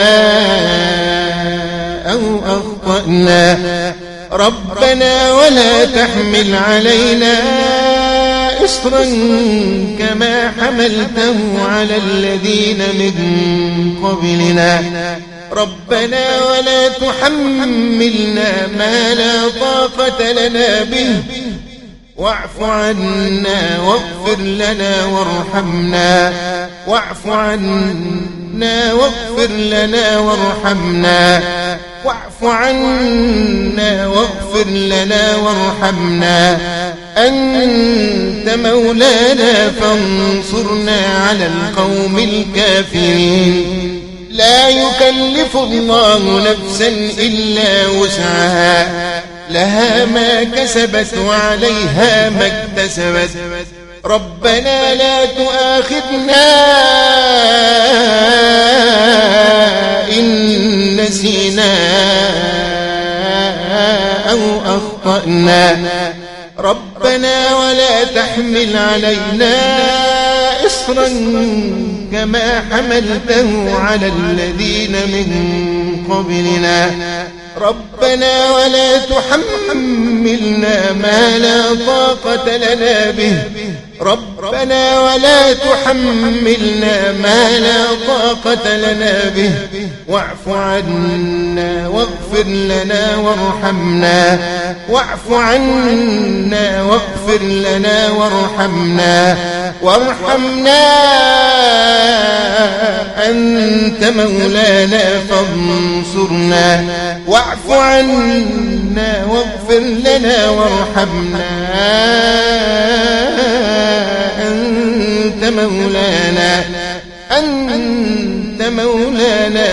أو أخطأنا ربنا ولا تحمل علينا إصرا كما حملته على الذين من قبلنا ربنا ولا تحملنا ما لا طاقة لنا به واعف عنا واغفر لنا وارحمنا واعف عنا واغفر لنا وارحمنا واعف عنا واغفر لنا وارحمنا أنت مولانا فانصرنا على القوم الكافرين. لا يكلف الله نفسا إلا وسعها لها ما كسبت وعليها ما اكتسبت ربنا لا تؤاخذنا إن نسينا أو أخطأنا ربنا ولا تحمل علينا إصرا كما حملته على الذين من قبلنا ربنا ولا تحملنا ما لا طاقة لنا به ربنا ولا تحملنا ما لا طاقة لنا به واعف عنا واغفر لنا وارحمنا أنت مولانا فانصرنا واعف عنا واغفر لنا وارحمنا أنت مولانا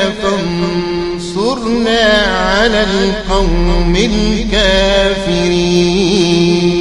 فانصرنا على القوم الكافرين.